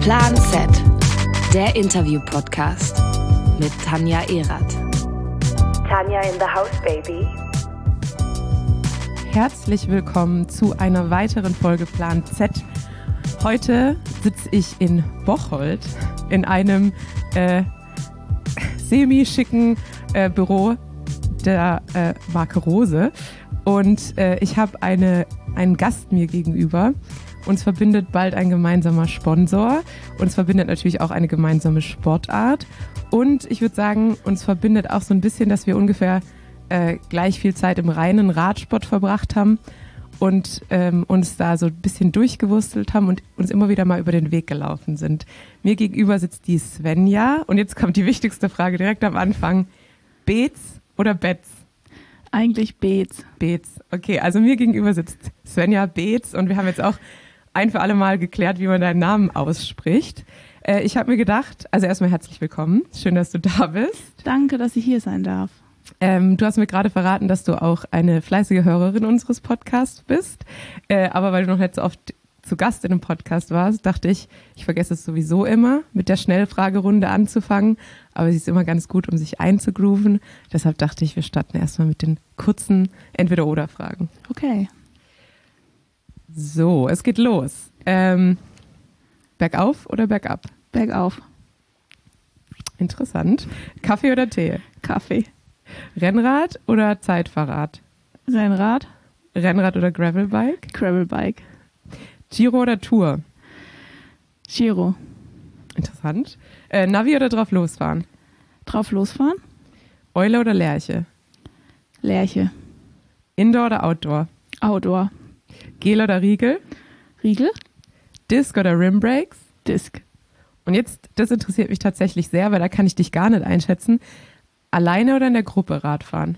Plan Z, der Interview-Podcast mit Tanja Erath. Tanja in the house, baby. Herzlich willkommen zu einer weiteren Folge Plan Z. Heute sitze ich in Bocholt in einem semi-schicken Büro der Marke Rose und ich habe einen Gast mir gegenüber. Uns verbindet bald ein gemeinsamer Sponsor. Uns verbindet natürlich auch eine gemeinsame Sportart. Und ich würde sagen, uns verbindet auch so ein bisschen, dass wir ungefähr gleich viel Zeit im reinen Radsport verbracht haben und uns da so ein bisschen durchgewurstelt haben und uns immer wieder mal über den Weg gelaufen sind. Mir gegenüber sitzt die Svenja. Und jetzt kommt die wichtigste Frage direkt am Anfang. Beetz oder Betz? Eigentlich Beetz. Beetz. Okay, also mir gegenüber sitzt Svenja Beetz und wir haben jetzt auch ein für alle Mal geklärt, wie man deinen Namen ausspricht. Ich habe mir gedacht, also erstmal herzlich willkommen. Schön, dass du da bist. Danke, dass ich hier sein darf. Du hast mir gerade verraten, dass du auch eine fleißige Hörerin unseres Podcasts bist. Aber weil du noch nicht so oft zu Gast in einem Podcast warst, dachte ich, ich vergesse es sowieso immer, mit der Schnellfragerunde anzufangen. Aber sie ist immer ganz gut, um sich einzugrooven. Deshalb dachte ich, wir starten erstmal mit den kurzen Entweder-Oder-Fragen. Okay. So, es geht los. Bergauf oder bergab? Bergauf. Interessant. Kaffee oder Tee? Kaffee. Rennrad oder Zeitfahrrad? Rennrad. Rennrad oder Gravelbike? Gravelbike. Giro oder Tour? Giro. Interessant. Navi oder drauf losfahren? Drauf losfahren. Eule oder Lerche? Lerche. Indoor oder Outdoor? Outdoor. Gel oder Riegel? Riegel. Disc oder Rimbrakes? Disc. Und jetzt, das interessiert mich tatsächlich sehr, weil da kann ich dich gar nicht einschätzen. Alleine oder in der Gruppe Radfahren?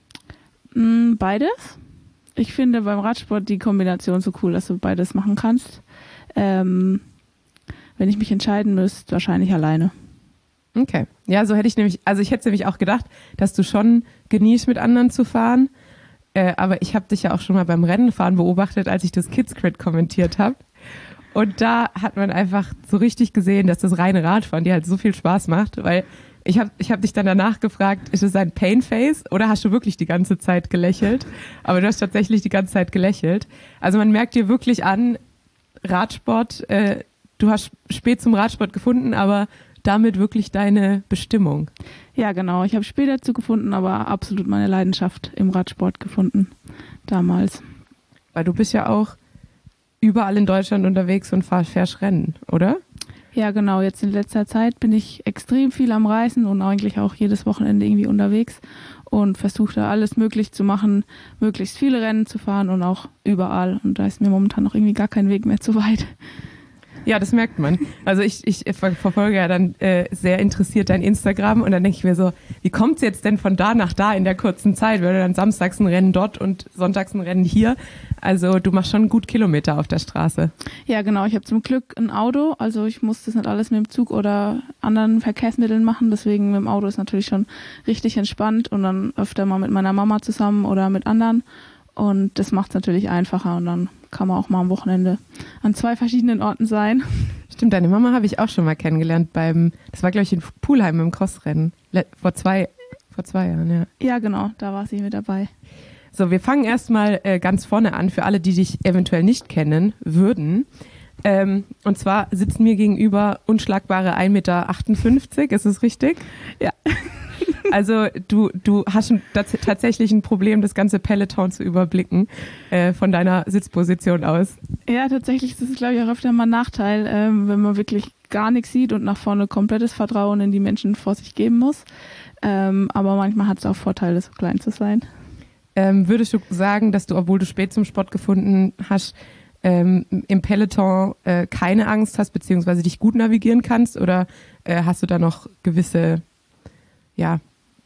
Beides. Ich finde beim Radsport die Kombination so cool, dass du beides machen kannst. Wenn ich mich entscheiden müsste, wahrscheinlich alleine. Okay. Ja, so hätte ich nämlich, also ich hätte nämlich auch gedacht, dass du schon genießt, mit anderen zu fahren. Aber ich habe dich ja auch schon mal beim Rennenfahren beobachtet, als ich das Kids Crit kommentiert habe. Und da hat man einfach so richtig gesehen, dass das reine Radfahren dir halt so viel Spaß macht, weil ich hab dich dann danach gefragt, ist es ein Painface oder hast du wirklich die ganze Zeit gelächelt? Aber du hast tatsächlich die ganze Zeit gelächelt. Also man merkt dir wirklich an, Radsport, du hast spät zum Radsport gefunden, aber damit wirklich deine Bestimmung. Ja, genau. Ich habe später dazu gefunden, aber absolut meine Leidenschaft im Radsport gefunden. Damals. Weil du bist ja auch überall in Deutschland unterwegs und fährst Rennen, oder? Ja, genau. Jetzt in letzter Zeit bin ich extrem viel am Reisen und eigentlich auch jedes Wochenende irgendwie unterwegs und versuche da alles möglich zu machen, möglichst viele Rennen zu fahren und auch überall. Und da ist mir momentan noch irgendwie gar kein Weg mehr zu weit. Ja, das merkt man. Also ich verfolge ja dann sehr interessiert dein Instagram und dann denke ich mir so, wie kommt es jetzt denn von da nach da in der kurzen Zeit? Weil du dann samstags ein Rennen dort und sonntags ein Rennen hier. Also du machst schon gut Kilometer auf der Straße. Ja, genau. Ich habe zum Glück ein Auto. Also ich muss das nicht alles mit dem Zug oder anderen Verkehrsmitteln machen. Deswegen mit dem Auto ist natürlich schon richtig entspannt und dann öfter mal mit meiner Mama zusammen oder mit anderen. Und das macht es natürlich einfacher und dann kann man auch mal am Wochenende an 2 verschiedenen Orten sein. Stimmt, deine Mama habe ich auch schon mal kennengelernt das war glaube ich in Pulheim im Crossrennen, vor zwei Jahren, ja. Ja, genau, da war sie mit dabei. So, wir fangen erstmal ganz vorne an, für alle, die dich eventuell nicht kennen würden. Und zwar sitzen mir gegenüber unschlagbare 1,58 Meter, ist es richtig? Ja. Also du hast tatsächlich ein Problem, das ganze Peloton zu überblicken, von deiner Sitzposition aus. Ja, tatsächlich ist es, glaube ich, auch öfter mal ein Nachteil, wenn man wirklich gar nichts sieht und nach vorne komplettes Vertrauen in die Menschen vor sich geben muss. Aber manchmal hat es auch Vorteile, so klein zu sein. Würdest du sagen, dass du, obwohl du spät zum Sport gefunden hast, im Peloton keine Angst hast, beziehungsweise dich gut navigieren kannst? Oder hast du da noch gewisse, ja,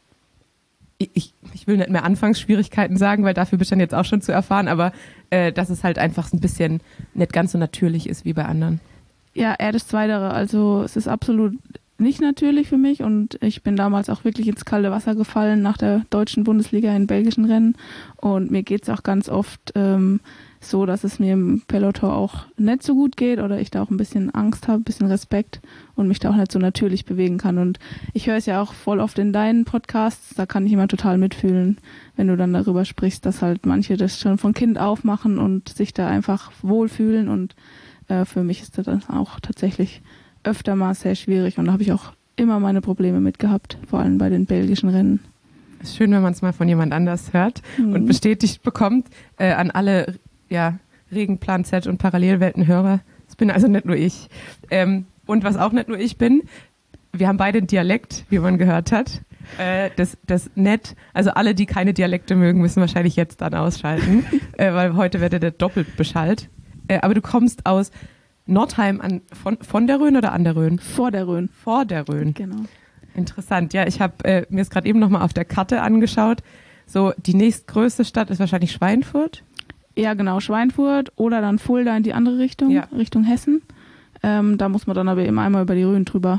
ich will nicht mehr Anfangsschwierigkeiten sagen, weil dafür bist du dann jetzt auch schon zu erfahren, aber dass es halt einfach ein bisschen nicht ganz so natürlich ist wie bei anderen? Ja, eher das Zweitere. Also es ist absolut nicht natürlich für mich und ich bin damals auch wirklich ins kalte Wasser gefallen nach der deutschen Bundesliga in belgischen Rennen und mir geht es auch ganz oft so, dass es mir im Peloton auch nicht so gut geht oder ich da auch ein bisschen Angst habe, ein bisschen Respekt und mich da auch nicht so natürlich bewegen kann. Und ich höre es ja auch voll oft in deinen Podcasts, da kann ich immer total mitfühlen, wenn du dann darüber sprichst, dass halt manche das schon von Kind auf machen und sich da einfach wohlfühlen. Und für mich ist das dann auch tatsächlich öfter mal sehr schwierig und da habe ich auch immer meine Probleme mit gehabt, vor allem bei den belgischen Rennen. Es ist schön, wenn man es mal von jemand anders hört und bestätigt bekommt. An alle Regenplan Z und Parallelwelten-Hörer. Das bin also nicht nur ich. Und was auch nicht nur ich bin, wir haben beide einen Dialekt, wie man gehört hat. Das nett, also alle, die keine Dialekte mögen, müssen wahrscheinlich jetzt dann ausschalten, weil heute werdet ihr doppelt beschallt. Aber du kommst aus Nordheim von der Rhön oder an der Rhön? Vor der Rhön. Vor der Rhön. Genau. Interessant. Ja, ich habe mir es gerade eben nochmal auf der Karte angeschaut. So, die nächstgrößte Stadt ist wahrscheinlich Schweinfurt. Ja, genau, Schweinfurt oder dann Fulda in die andere Richtung, Richtung Hessen. Da muss man dann aber eben einmal über die Rhön drüber.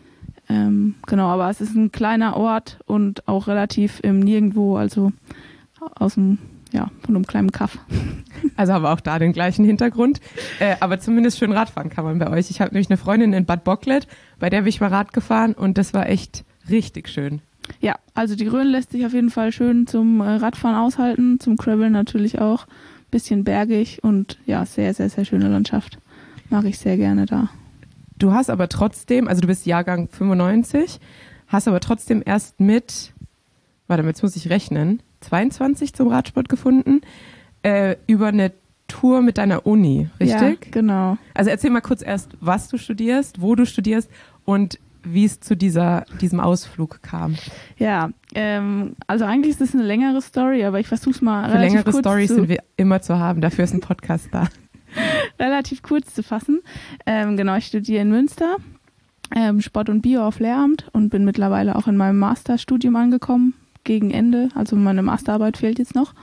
Genau, aber es ist ein kleiner Ort und auch relativ im Nirgendwo, also von einem kleinen Kaff. Also haben wir auch da den gleichen Hintergrund. Aber zumindest schön Radfahren kann man bei euch. Ich habe nämlich eine Freundin in Bad Bocklet, bei der bin ich mal Rad gefahren und das war echt richtig schön. Ja, also die Rhön lässt sich auf jeden Fall schön zum Radfahren aushalten, zum Graveln natürlich auch. Bisschen bergig und ja, sehr, sehr, sehr schöne Landschaft. Mag ich sehr gerne da. Du hast aber trotzdem, also du bist Jahrgang 95, hast aber trotzdem erst jetzt muss ich rechnen, 22 zum Radsport gefunden, über eine Tour mit deiner Uni, richtig? Ja, genau. Also erzähl mal kurz erst, was du studierst, wo du studierst und wie es zu diesem Ausflug kam. Ja, also eigentlich ist es eine längere Story, aber ich versuche es mal relativ längere kurz Storys sind wir immer zu haben, dafür ist ein Podcast da. relativ kurz zu fassen. Genau, ich studiere in Münster, Sport und Bio auf Lehramt und bin mittlerweile auch in meinem Masterstudium angekommen, gegen Ende, also meine Masterarbeit fehlt jetzt noch.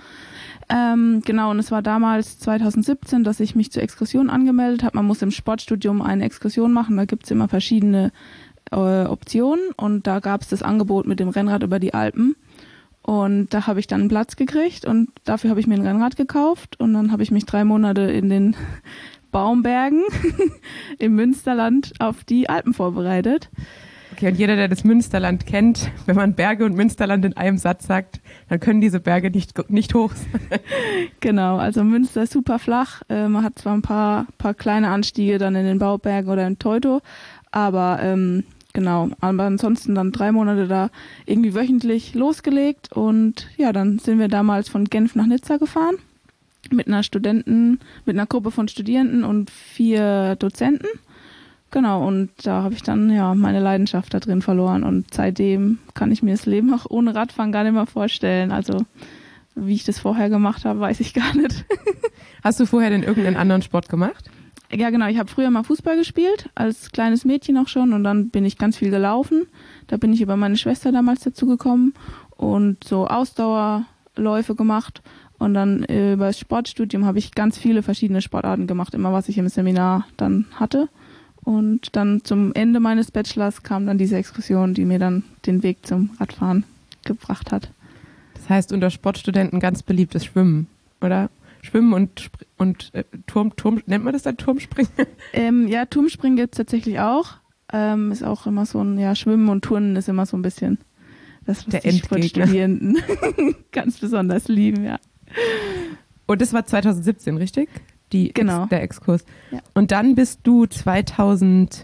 Genau, und es war damals 2017, dass ich mich zur Exkursion angemeldet habe. Man muss im Sportstudium eine Exkursion machen, da gibt es immer verschiedene Optionen und da gab es das Angebot mit dem Rennrad über die Alpen und da habe ich dann einen Platz gekriegt und dafür habe ich mir ein Rennrad gekauft und dann habe ich mich 3 Monate in den Baumbergen im Münsterland auf die Alpen vorbereitet. Okay, und jeder, der das Münsterland kennt, wenn man Berge und Münsterland in einem Satz sagt, dann können diese Berge nicht hoch sein. Genau, also Münster ist super flach, man hat zwar ein paar kleine Anstiege dann in den Baubergen oder in Teuto, aber genau, aber ansonsten dann 3 Monate da irgendwie wöchentlich losgelegt und ja, dann sind wir damals von Genf nach Nizza gefahren mit einer Gruppe von Studierenden und 4 Dozenten. Genau, und da habe ich dann ja meine Leidenschaft da drin verloren und seitdem kann ich mir das Leben auch ohne Radfahren gar nicht mehr vorstellen. Also wie ich das vorher gemacht habe, weiß ich gar nicht. Hast du vorher denn irgendeinen anderen Sport gemacht? Ja, genau. Ich habe früher mal Fußball gespielt, als kleines Mädchen auch schon. Und dann bin ich ganz viel gelaufen. Da bin ich über meine Schwester damals dazu gekommen und so Ausdauerläufe gemacht. Und dann über das Sportstudium habe ich ganz viele verschiedene Sportarten gemacht, immer was ich im Seminar dann hatte. Und dann zum Ende meines Bachelors kam dann diese Exkursion, die mir dann den Weg zum Radfahren gebracht hat. Das heißt, unter Sportstudenten ganz beliebtes Schwimmen, oder? Schwimmen und Turm, nennt man das dann Turmspringen? Ja, Turmspringen gibt es tatsächlich auch. Ist auch immer so ein, Schwimmen und Turnen ist immer so ein bisschen das, was der die Sportstudierenden ganz besonders lieben, ja. Und das war 2017, richtig? Genau. Der Exkurs. Ja. Und dann bist du 2020,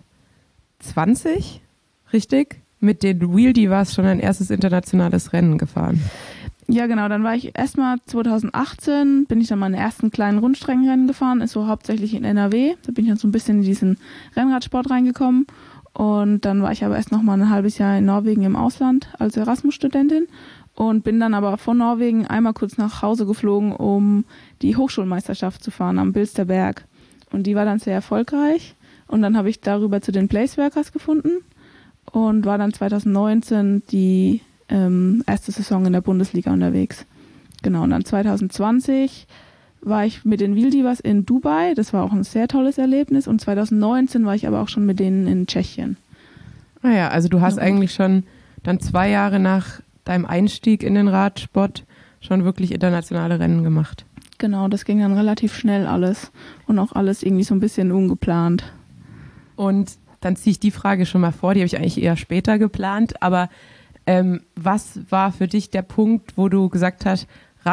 richtig? Mit den Wheel Divas schon ein erstes internationales Rennen gefahren. Ja, genau. Dann war ich erstmal 2018, bin ich dann meine ersten kleinen Rundstreckenrennen gefahren, ist so hauptsächlich in NRW. Da bin ich dann so ein bisschen in diesen Rennradsport reingekommen. Und dann war ich aber erst noch mal ein halbes Jahr in Norwegen im Ausland als Erasmus-Studentin und bin dann aber von Norwegen einmal kurz nach Hause geflogen, um die Hochschulmeisterschaft zu fahren am Bilsterberg. Und die war dann sehr erfolgreich. Und dann habe ich darüber zu den Placeworkers gefunden und war dann 2019 die erste Saison in der Bundesliga unterwegs. Genau, und dann 2020 war ich mit den Wheel Divas in Dubai. Das war auch ein sehr tolles Erlebnis. Und 2019 war ich aber auch schon mit denen in Tschechien. Naja, also du hast eigentlich schon dann 2 Jahre nach deinem Einstieg in den Radsport schon wirklich internationale Rennen gemacht. Genau, das ging dann relativ schnell alles und auch alles irgendwie so ein bisschen ungeplant. Und dann ziehe ich die Frage schon mal vor, die habe ich eigentlich eher später geplant, aber was war für dich der Punkt, wo du gesagt hast,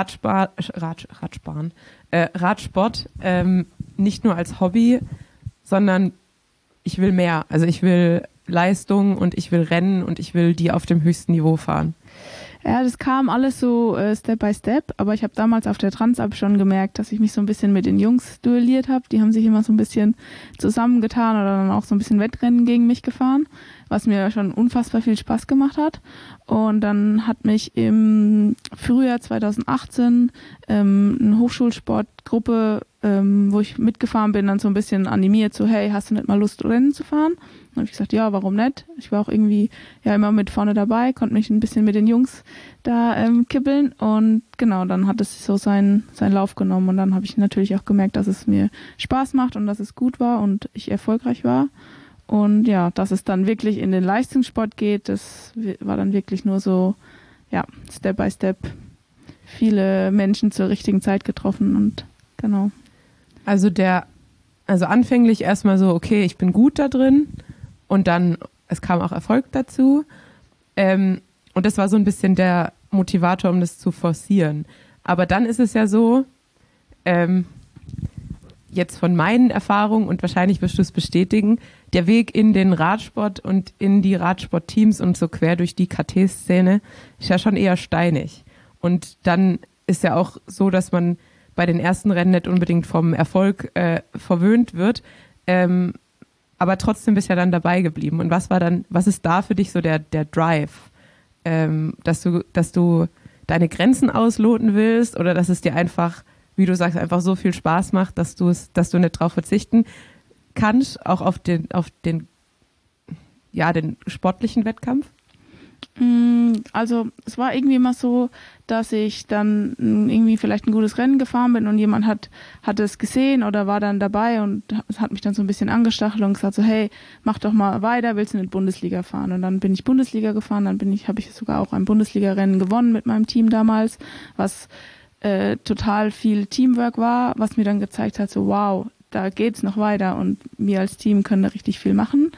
Radsport nicht nur als Hobby, sondern ich will mehr. Also ich will Leistung und ich will Rennen und ich will die auf dem höchsten Niveau fahren. Ja, das kam alles so Step by Step, aber ich habe damals auf der Transalp schon gemerkt, dass ich mich so ein bisschen mit den Jungs duelliert habe. Die haben sich immer so ein bisschen zusammengetan oder dann auch so ein bisschen Wettrennen gegen mich gefahren, was mir schon unfassbar viel Spaß gemacht hat. Und dann hat mich im Frühjahr 2018 eine Hochschulsportgruppe, wo ich mitgefahren bin, dann so ein bisschen animiert, so hey, hast du nicht mal Lust, Rennen zu fahren? Dann habe ich gesagt, ja, warum nicht? Ich war auch irgendwie ja immer mit vorne dabei, konnte mich ein bisschen mit den Jungs da kippeln und genau, dann hat es so seinen Lauf genommen und dann habe ich natürlich auch gemerkt, dass es mir Spaß macht und dass es gut war und ich erfolgreich war und ja, dass es dann wirklich in den Leistungssport geht, das war dann wirklich nur so, ja, Step by Step viele Menschen zur richtigen Zeit getroffen und genau. Also anfänglich erstmal so, okay, ich bin gut da drin und dann, es kam auch Erfolg dazu und das war so ein bisschen der Motivator, um das zu forcieren. Aber dann ist es ja so, jetzt von meinen Erfahrungen und wahrscheinlich wirst du es bestätigen, der Weg in den Radsport und in die Radsportteams und so quer durch die KT-Szene ist ja schon eher steinig. Und dann ist ja auch so, dass man bei den ersten Rennen nicht unbedingt vom Erfolg verwöhnt wird, aber trotzdem bist du ja dann dabei geblieben. Und was ist da für dich so der Drive, dass du deine Grenzen ausloten willst oder dass es dir einfach, wie du sagst, einfach so viel Spaß macht, dass du nicht drauf verzichten kannst, auch auf den sportlichen Wettkampf? Also es war irgendwie immer so, dass ich dann irgendwie vielleicht ein gutes Rennen gefahren bin und jemand hat es gesehen oder war dann dabei und hat mich dann so ein bisschen angestachelt und gesagt so, hey, mach doch mal weiter, willst du nicht Bundesliga fahren? Und dann bin ich Bundesliga gefahren, dann habe ich sogar auch ein Bundesliga-Rennen gewonnen mit meinem Team damals, was total viel Teamwork war, was mir dann gezeigt hat, so wow, da geht's noch weiter und wir als Team können da richtig viel machen.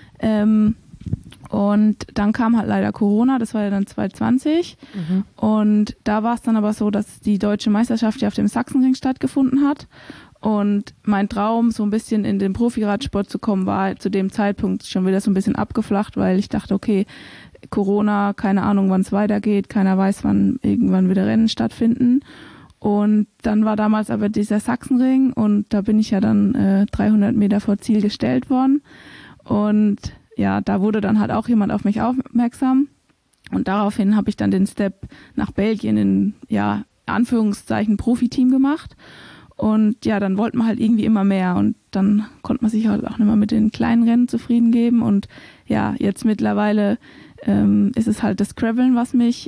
Und dann kam halt leider Corona, das war ja dann 2020. Und da war es dann aber so, dass die deutsche Meisterschaft ja auf dem Sachsenring stattgefunden hat. Und mein Traum, so ein bisschen in den Profiradsport zu kommen, war zu dem Zeitpunkt schon wieder so ein bisschen abgeflacht, weil ich dachte, okay, Corona, keine Ahnung, wann es weitergeht, keiner weiß, wann irgendwann wieder Rennen stattfinden. Und dann war damals aber dieser Sachsenring und da bin ich ja dann 300 Meter vor Ziel gestellt worden. Und ja, da wurde dann halt auch jemand auf mich aufmerksam und daraufhin habe ich dann den Step nach Belgien in, ja, Anführungszeichen Profiteam gemacht und ja, dann wollte man halt irgendwie immer mehr und dann konnte man sich halt auch nicht mehr mit den kleinen Rennen zufrieden geben und ja, jetzt mittlerweile ist es halt das Graveln, was mich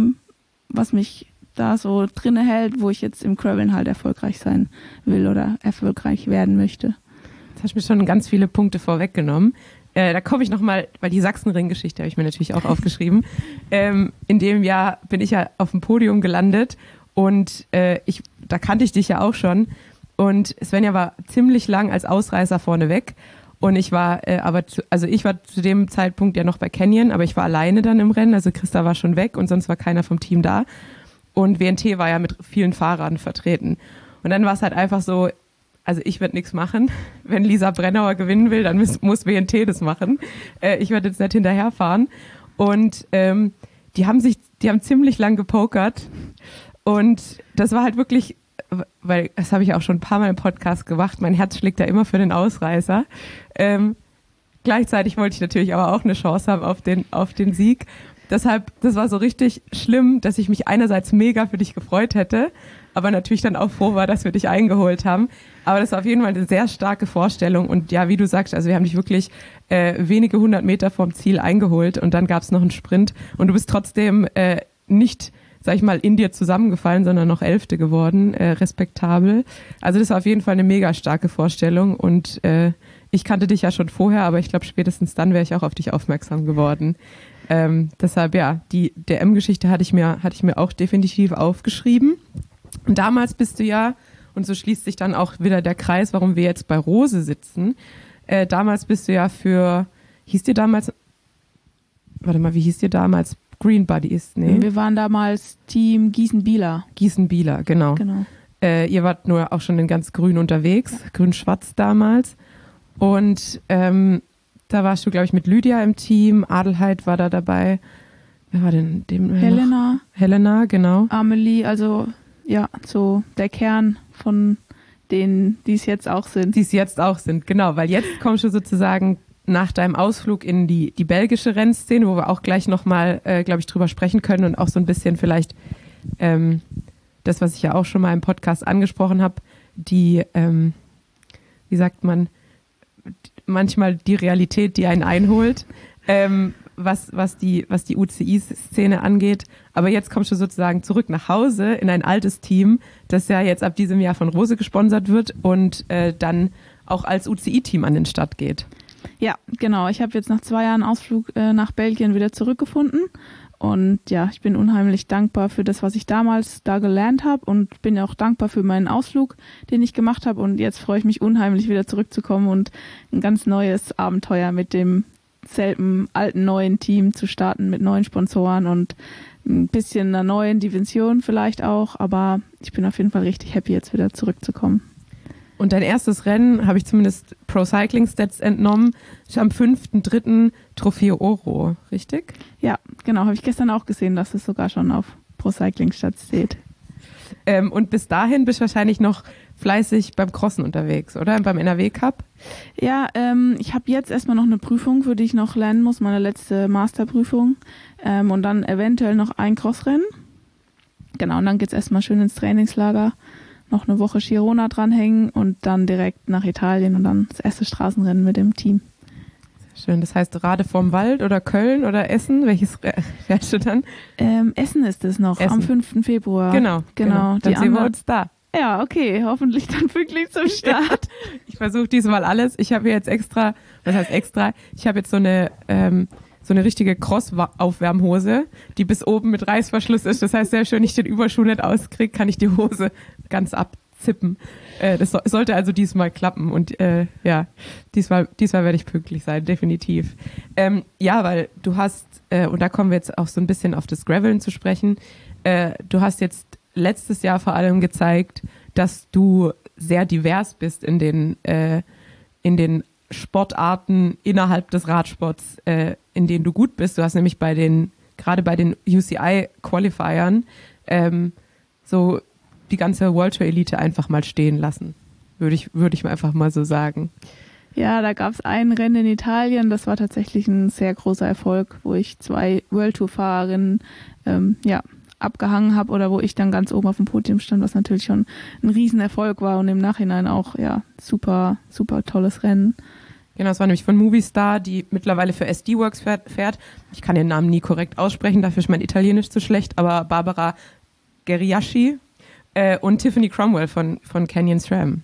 da so drinne hält, wo ich jetzt im Graveln halt erfolgreich sein will oder erfolgreich werden möchte. Jetzt hast du mir schon ganz viele Punkte vorweggenommen. Da komme ich nochmal, weil die Sachsenring-Geschichte habe ich mir natürlich auch aufgeschrieben. In dem Jahr bin ich ja auf dem Podium gelandet und da kannte ich dich ja auch schon. Und Svenja war ziemlich lang als Ausreißer vorne weg. Und ich war ich war zu dem Zeitpunkt ja noch bei Canyon, aber ich war alleine dann im Rennen. Also Christa war schon weg und sonst war keiner vom Team da. Und WNT war ja mit vielen Fahrern vertreten. Und dann war es halt einfach so, also ich werde nichts machen. Wenn Lisa Brennauer gewinnen will, dann muss WNT das machen. Ich werde jetzt nicht hinterherfahren. Und die haben ziemlich lang gepokert. Und das war halt wirklich, weil das habe ich auch schon ein paar Mal im Podcast gemacht, mein Herz schlägt ja immer für den Ausreißer. Gleichzeitig wollte ich natürlich aber auch eine Chance haben auf den Sieg. Deshalb, das war so richtig schlimm, dass ich mich einerseits mega für dich gefreut hätte, aber natürlich dann auch froh war, dass wir dich eingeholt haben. Aber das war auf jeden Fall eine sehr starke Vorstellung und ja, wie du sagst, also wir haben dich wirklich wenige 100 Meter vom Ziel eingeholt und dann gab es noch einen Sprint und du bist trotzdem nicht, sag ich mal, in dir zusammengefallen, sondern noch 11. geworden, respektabel. Also das war auf jeden Fall eine mega starke Vorstellung und ich kannte dich ja schon vorher, aber ich glaube spätestens dann wäre ich auch auf dich aufmerksam geworden. Deshalb ja, die DM-Geschichte hatte ich mir auch definitiv aufgeschrieben. Und damals bist du ja, und so schließt sich dann auch wieder der Kreis, warum wir jetzt bei Rose sitzen. Damals bist du ja wie hieß dir damals? Green Buddies? Nee. Wir waren damals Team Gießen-Bieler. Gießen-Bieler, genau. Ihr wart nur auch schon in ganz grün unterwegs, grün-schwarz damals. Und da warst du, glaube ich, mit Lydia im Team, Adelheid war da dabei. Wer war denn Helena. Helena, genau. Amelie, also ja, so der Kern von denen, die es jetzt auch sind. Die es jetzt auch sind, genau, weil jetzt kommst du sozusagen nach deinem Ausflug in die belgische Rennszene, wo wir auch gleich nochmal, glaube ich, drüber sprechen können und auch so ein bisschen vielleicht das, was ich ja auch schon mal im Podcast angesprochen habe, wie sagt man, manchmal die Realität, die einen einholt, was die UCI-Szene angeht. Aber jetzt kommst du sozusagen zurück nach Hause in ein altes Team, das ja jetzt ab diesem Jahr von Rose gesponsert wird und dann auch als UCI-Team an den Start geht. Ja, genau. Ich habe jetzt nach 2 Jahren Ausflug nach Belgien wieder zurückgefunden. Und ja, ich bin unheimlich dankbar für das, was ich damals da gelernt habe und bin auch dankbar für meinen Ausflug, den ich gemacht habe. Und jetzt freue ich mich unheimlich, wieder zurückzukommen und ein ganz neues Abenteuer mit dem selben alten neuen Team zu starten, mit neuen Sponsoren und ein bisschen einer neuen Dimension vielleicht auch. Aber ich bin auf jeden Fall richtig happy, jetzt wieder zurückzukommen. Und dein erstes Rennen, habe ich zumindest Pro Cycling Stats entnommen, ist am 5.3. Trofeo Oro, richtig? Ja, genau. Habe ich gestern auch gesehen, dass es sogar schon auf Pro Cycling Stats steht. Und bis dahin bist du wahrscheinlich noch fleißig beim Crossen unterwegs, oder? Beim NRW Cup? Ja, ich habe jetzt erstmal noch eine Prüfung, für die ich noch lernen muss, meine letzte Masterprüfung. Und dann eventuell noch ein Crossrennen. Genau, und dann geht's erstmal schön ins Trainingslager. Noch eine Woche Girona dranhängen und dann direkt nach Italien und dann das erste Straßenrennen mit dem Team. Sehr schön. Das heißt Rade vorm Wald oder Köln oder Essen? Welches fährst du dann? Essen ist es noch, Essen. Am 5. Februar. Genau. Dann sehen wir uns da. Ja, okay. Hoffentlich dann pünktlich zum Start. Ja, ich versuche diesmal alles. Ich habe jetzt extra, was heißt extra? Ich habe jetzt so eine richtige Cross-Aufwärmhose, die bis oben mit Reißverschluss ist. Das heißt, selbst wenn ich den Überschuh nicht auskriege, kann ich die Hose ganz abzippen. Das sollte also diesmal klappen. Und ja, diesmal werde ich pünktlich sein, definitiv. Ja, weil du hast, und da kommen wir jetzt auch so ein bisschen auf das Graveln zu sprechen, du hast jetzt letztes Jahr vor allem gezeigt, dass du sehr divers bist in den Sportarten innerhalb des Radsports, in denen du gut bist. Du hast nämlich gerade bei den UCI-Qualifiern so die ganze World Tour Elite einfach mal stehen lassen. Würde ich einfach mal so sagen. Ja, da gab es ein Rennen in Italien, das war tatsächlich ein sehr großer Erfolg, wo ich 2 World Tour Fahrerinnen abgehangen habe oder wo ich dann ganz oben auf dem Podium stand, was natürlich schon ein Riesenerfolg war und im Nachhinein auch super, super tolles Rennen. Genau, das war nämlich von Movistar, die mittlerweile für SD Works fährt. Ich kann den Namen nie korrekt aussprechen, dafür ist mein Italienisch zu schlecht, aber Barbara Geriaschi und Tiffany Cromwell von Canyon SRAM.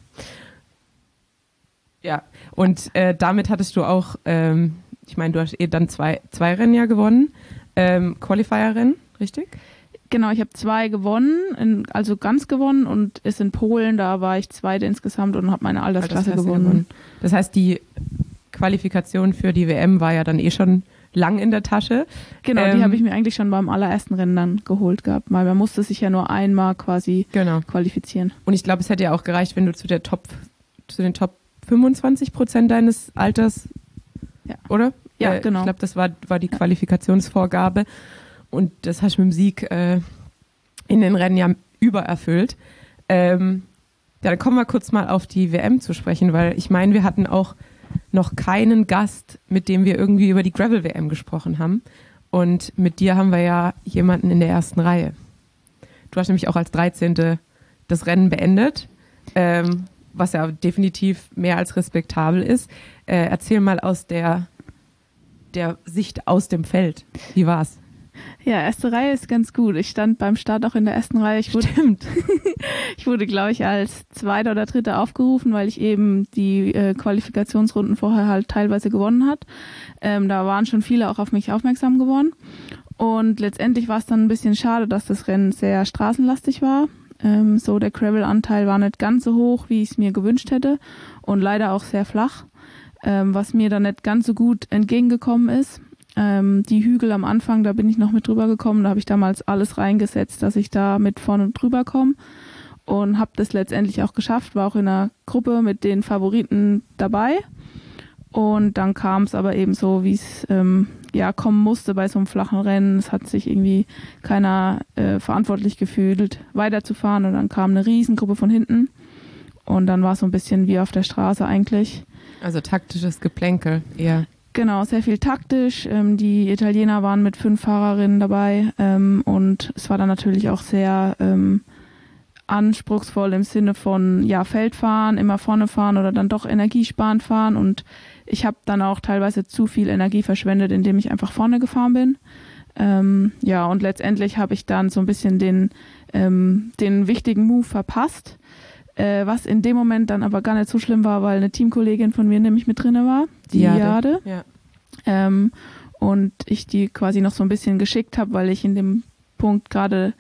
Ja, und damit hattest du auch, ich meine, du hast dann zwei Rennen ja gewonnen, Qualifier-Rennen, richtig? Genau, ich habe 2 gewonnen, also ganz gewonnen und ist in Polen, da war ich 2. insgesamt und habe meine Altersklasse gewonnen. Das heißt, die Qualifikation für die WM war ja dann schon lang in der Tasche. Genau, die habe ich mir eigentlich schon beim allerersten Rennen dann geholt gehabt, weil man musste sich ja nur einmal quasi qualifizieren. Und ich glaube, es hätte ja auch gereicht, wenn du zu den Top 25% deines Alters, oder? Ja, genau. Ich glaube, das war die Qualifikationsvorgabe. Und das hast du mit dem Sieg in den Rennen ja übererfüllt. Dann kommen wir kurz mal auf die WM zu sprechen, weil ich meine, wir hatten auch noch keinen Gast, mit dem wir irgendwie über die Gravel-WM gesprochen haben. Und mit dir haben wir ja jemanden in der ersten Reihe. Du hast nämlich auch als 13. das Rennen beendet, was ja definitiv mehr als respektabel ist. Erzähl mal aus der Sicht aus dem Feld. Wie war's? Ja, erste Reihe ist ganz gut. Ich stand beim Start auch in der ersten Reihe. Stimmt. Ich wurde, glaube ich, als 2. oder 3. aufgerufen, weil ich eben die Qualifikationsrunden vorher halt teilweise gewonnen hat. Da waren schon viele auch auf mich aufmerksam geworden. Und letztendlich war es dann ein bisschen schade, dass das Rennen sehr straßenlastig war. So der Gravel-Anteil war nicht ganz so hoch, wie ich es mir gewünscht hätte und leider auch sehr flach, was mir dann nicht ganz so gut entgegengekommen ist. Die Hügel am Anfang, da bin ich noch mit drüber gekommen, da habe ich damals alles reingesetzt, dass ich da mit vorne drüber komme und habe das letztendlich auch geschafft, war auch in einer Gruppe mit den Favoriten dabei und dann kam es aber eben so, wie es kommen musste bei so einem flachen Rennen. Es hat sich irgendwie keiner verantwortlich gefühlt, weiterzufahren und dann kam eine Riesengruppe von hinten und dann war es so ein bisschen wie auf der Straße eigentlich. Also taktisches Geplänkel eher. Genau, sehr viel taktisch. Die Italiener waren mit 5 Fahrerinnen dabei und es war dann natürlich auch sehr anspruchsvoll im Sinne von Feldfahren, immer vorne fahren oder dann doch energiesparend fahren und ich habe dann auch teilweise zu viel Energie verschwendet, indem ich einfach vorne gefahren bin. Und letztendlich habe ich dann so ein bisschen den wichtigen Move verpasst, was in dem Moment dann aber gar nicht so schlimm war, weil eine Teamkollegin von mir nämlich mit drinne war, die Jade. Ja. Und ich die quasi noch so ein bisschen geschickt habe, weil ich in dem Punkt gerade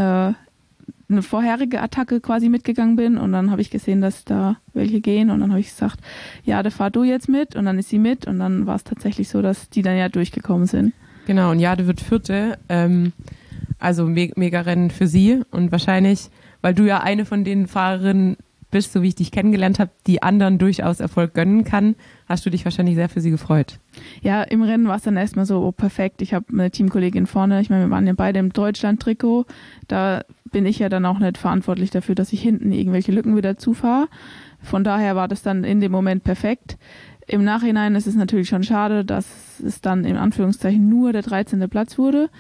eine vorherige Attacke quasi mitgegangen bin und dann habe ich gesehen, dass da welche gehen und dann habe ich gesagt, Jade, fahr du jetzt mit und dann ist sie mit und dann war es tatsächlich so, dass die dann ja durchgekommen sind. Genau, und Jade wird 4. Also mega Rennen für sie und wahrscheinlich, weil du ja eine von den Fahrerinnen bist, so wie ich dich kennengelernt habe, die anderen durchaus Erfolg gönnen kann, hast du dich wahrscheinlich sehr für sie gefreut. Ja, im Rennen war es dann erstmal so, perfekt, ich habe eine Teamkollegin vorne, ich meine, wir waren ja beide im Deutschland-Trikot, da bin ich ja dann auch nicht verantwortlich dafür, dass ich hinten irgendwelche Lücken wieder zufahre. Von daher war das dann in dem Moment perfekt. Im Nachhinein ist es natürlich schon schade, dass es dann in Anführungszeichen nur der 13. Platz wurde.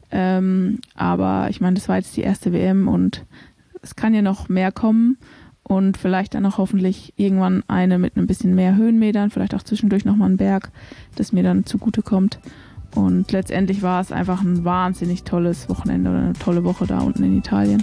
Aber ich meine, das war jetzt die erste WM und es kann ja noch mehr kommen und vielleicht dann auch hoffentlich irgendwann eine mit ein bisschen mehr Höhenmetern, vielleicht auch zwischendurch nochmal ein Berg, das mir dann zugutekommt. Und letztendlich war es einfach ein wahnsinnig tolles Wochenende oder eine tolle Woche da unten in Italien.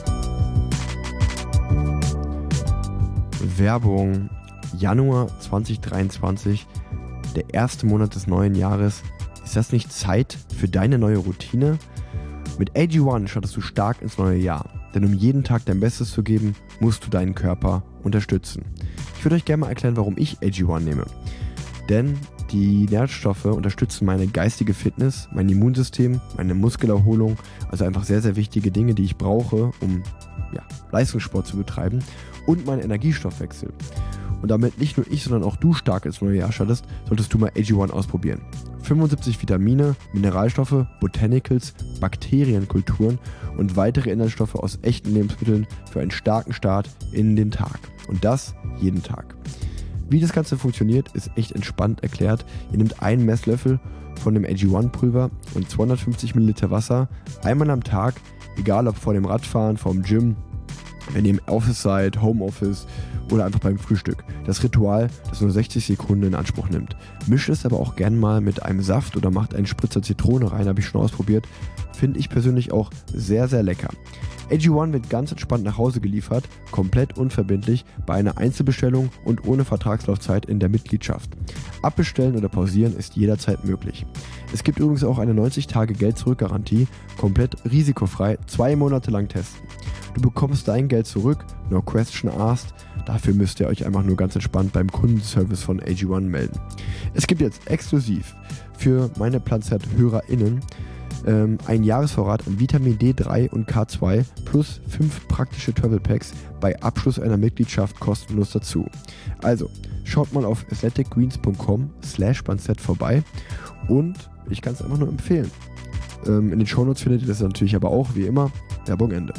Werbung. Januar 2023, der erste Monat des neuen Jahres. Ist das nicht Zeit für deine neue Routine? Mit AG1 startest du stark ins neue Jahr. Denn um jeden Tag dein Bestes zu geben, musst du deinen Körper unterstützen. Ich würde euch gerne mal erklären, warum ich AG1 nehme. Denn die Nährstoffe unterstützen meine geistige Fitness, mein Immunsystem, meine Muskelerholung, also einfach sehr, sehr wichtige Dinge, die ich brauche, um Leistungssport zu betreiben und meinen Energiestoffwechsel. Und damit nicht nur ich, sondern auch du stark ins neue Jahr startest, solltest du mal AG1 ausprobieren. 75 Vitamine, Mineralstoffe, Botanicals, Bakterienkulturen und weitere Inhaltsstoffe aus echten Lebensmitteln für einen starken Start in den Tag. Und das jeden Tag. Wie das Ganze funktioniert, ist echt entspannt erklärt. Ihr nehmt einen Messlöffel von dem AG1-Pulver und 250 Milliliter Wasser einmal am Tag, egal ob vor dem Radfahren, vor dem Gym, wenn ihr im Office seid, Homeoffice oder einfach beim Frühstück. Das Ritual, das nur 60 Sekunden in Anspruch nimmt. Mischt es aber auch gern mal mit einem Saft oder macht einen Spritzer Zitrone rein, habe ich schon ausprobiert. Finde ich persönlich auch sehr, sehr lecker. AG1 wird ganz entspannt nach Hause geliefert, komplett unverbindlich, bei einer Einzelbestellung und ohne Vertragslaufzeit in der Mitgliedschaft. Abbestellen oder pausieren ist jederzeit möglich. Es gibt übrigens auch eine 90-Tage-Geld-Zurück-Garantie, komplett risikofrei, 2 Monate lang testen. Du bekommst dein Geld zurück, no question asked. Dafür müsst ihr euch einfach nur ganz entspannt beim Kundenservice von AG1 melden. Es gibt jetzt exklusiv für meine Planzett-HörerInnen ein Jahresvorrat an Vitamin D3 und K2 plus 5 praktische Travel Packs bei Abschluss einer Mitgliedschaft kostenlos dazu. Also, schaut mal auf athleticgreens.com/Planzett vorbei und ich kann es einfach nur empfehlen. In den Shownotes findet ihr das natürlich aber auch, wie immer. Werbung Ende.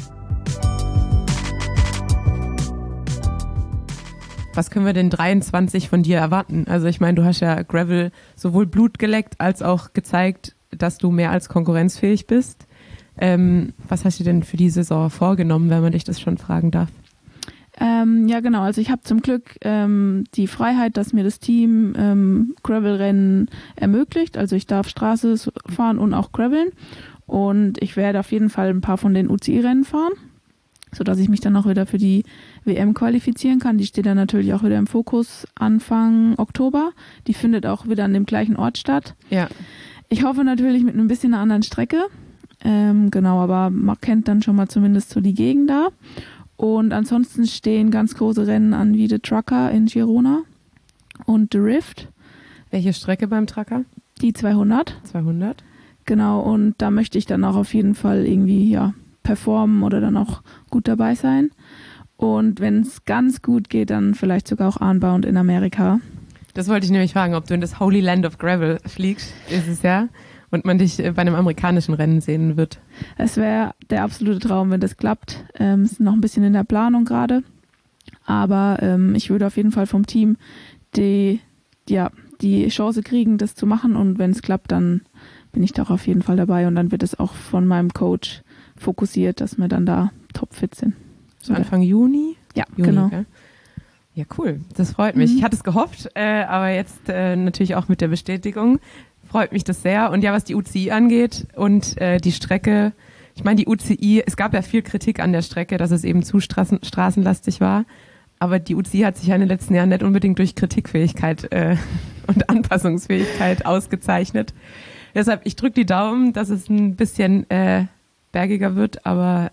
Was können wir denn 23 von dir erwarten? Also ich meine, du hast ja Gravel sowohl Blut geleckt als auch gezeigt, dass du mehr als konkurrenzfähig bist. Was hast du denn für die Saison vorgenommen, wenn man dich das schon fragen darf? Ja, genau. Also ich habe zum Glück die Freiheit, dass mir das Team Gravel-Rennen ermöglicht. Also ich darf Straße fahren und auch Graveln. Und ich werde auf jeden Fall ein paar von den UCI-Rennen fahren, sodass ich mich dann auch wieder für die WM qualifizieren kann. Die steht dann natürlich auch wieder im Fokus Anfang Oktober. Die findet auch wieder an dem gleichen Ort statt. Ja. Ich hoffe natürlich mit ein bisschen einer anderen Strecke. Genau, aber man kennt dann schon mal zumindest so die Gegend da. Und ansonsten stehen ganz große Rennen an wie The Trucker in Girona und The Rift. Welche Strecke beim Trucker? Die 200. 200. Genau, und da möchte ich dann auch auf jeden Fall irgendwie performen oder dann auch gut dabei sein. Und wenn es ganz gut geht, dann vielleicht sogar auch Unbound in Amerika. Das wollte ich nämlich fragen, ob du in das Holy Land of Gravel fliegst dieses Jahr und man dich bei einem amerikanischen Rennen sehen wird. Es wäre der absolute Traum, wenn das klappt. Ist noch ein bisschen in der Planung gerade. Aber ich würde auf jeden Fall vom Team die Chance kriegen, das zu machen. Und wenn es klappt, dann bin ich da auch auf jeden Fall dabei. Und dann wird es auch von meinem Coach fokussiert, dass wir dann da topfit sind. So Anfang Juni? Ja, genau. Okay. Ja, cool. Das freut mich. Ich hatte es gehofft, aber jetzt natürlich auch mit der Bestätigung freut mich das sehr. Und ja, was die UCI angeht und die Strecke, ich meine, die UCI, es gab ja viel Kritik an der Strecke, dass es eben zu straßenlastig war. Aber die UCI hat sich ja in den letzten Jahren nicht unbedingt durch Kritikfähigkeit und Anpassungsfähigkeit ausgezeichnet. Deshalb, ich drücke die Daumen, dass es ein bisschen bergiger wird, aber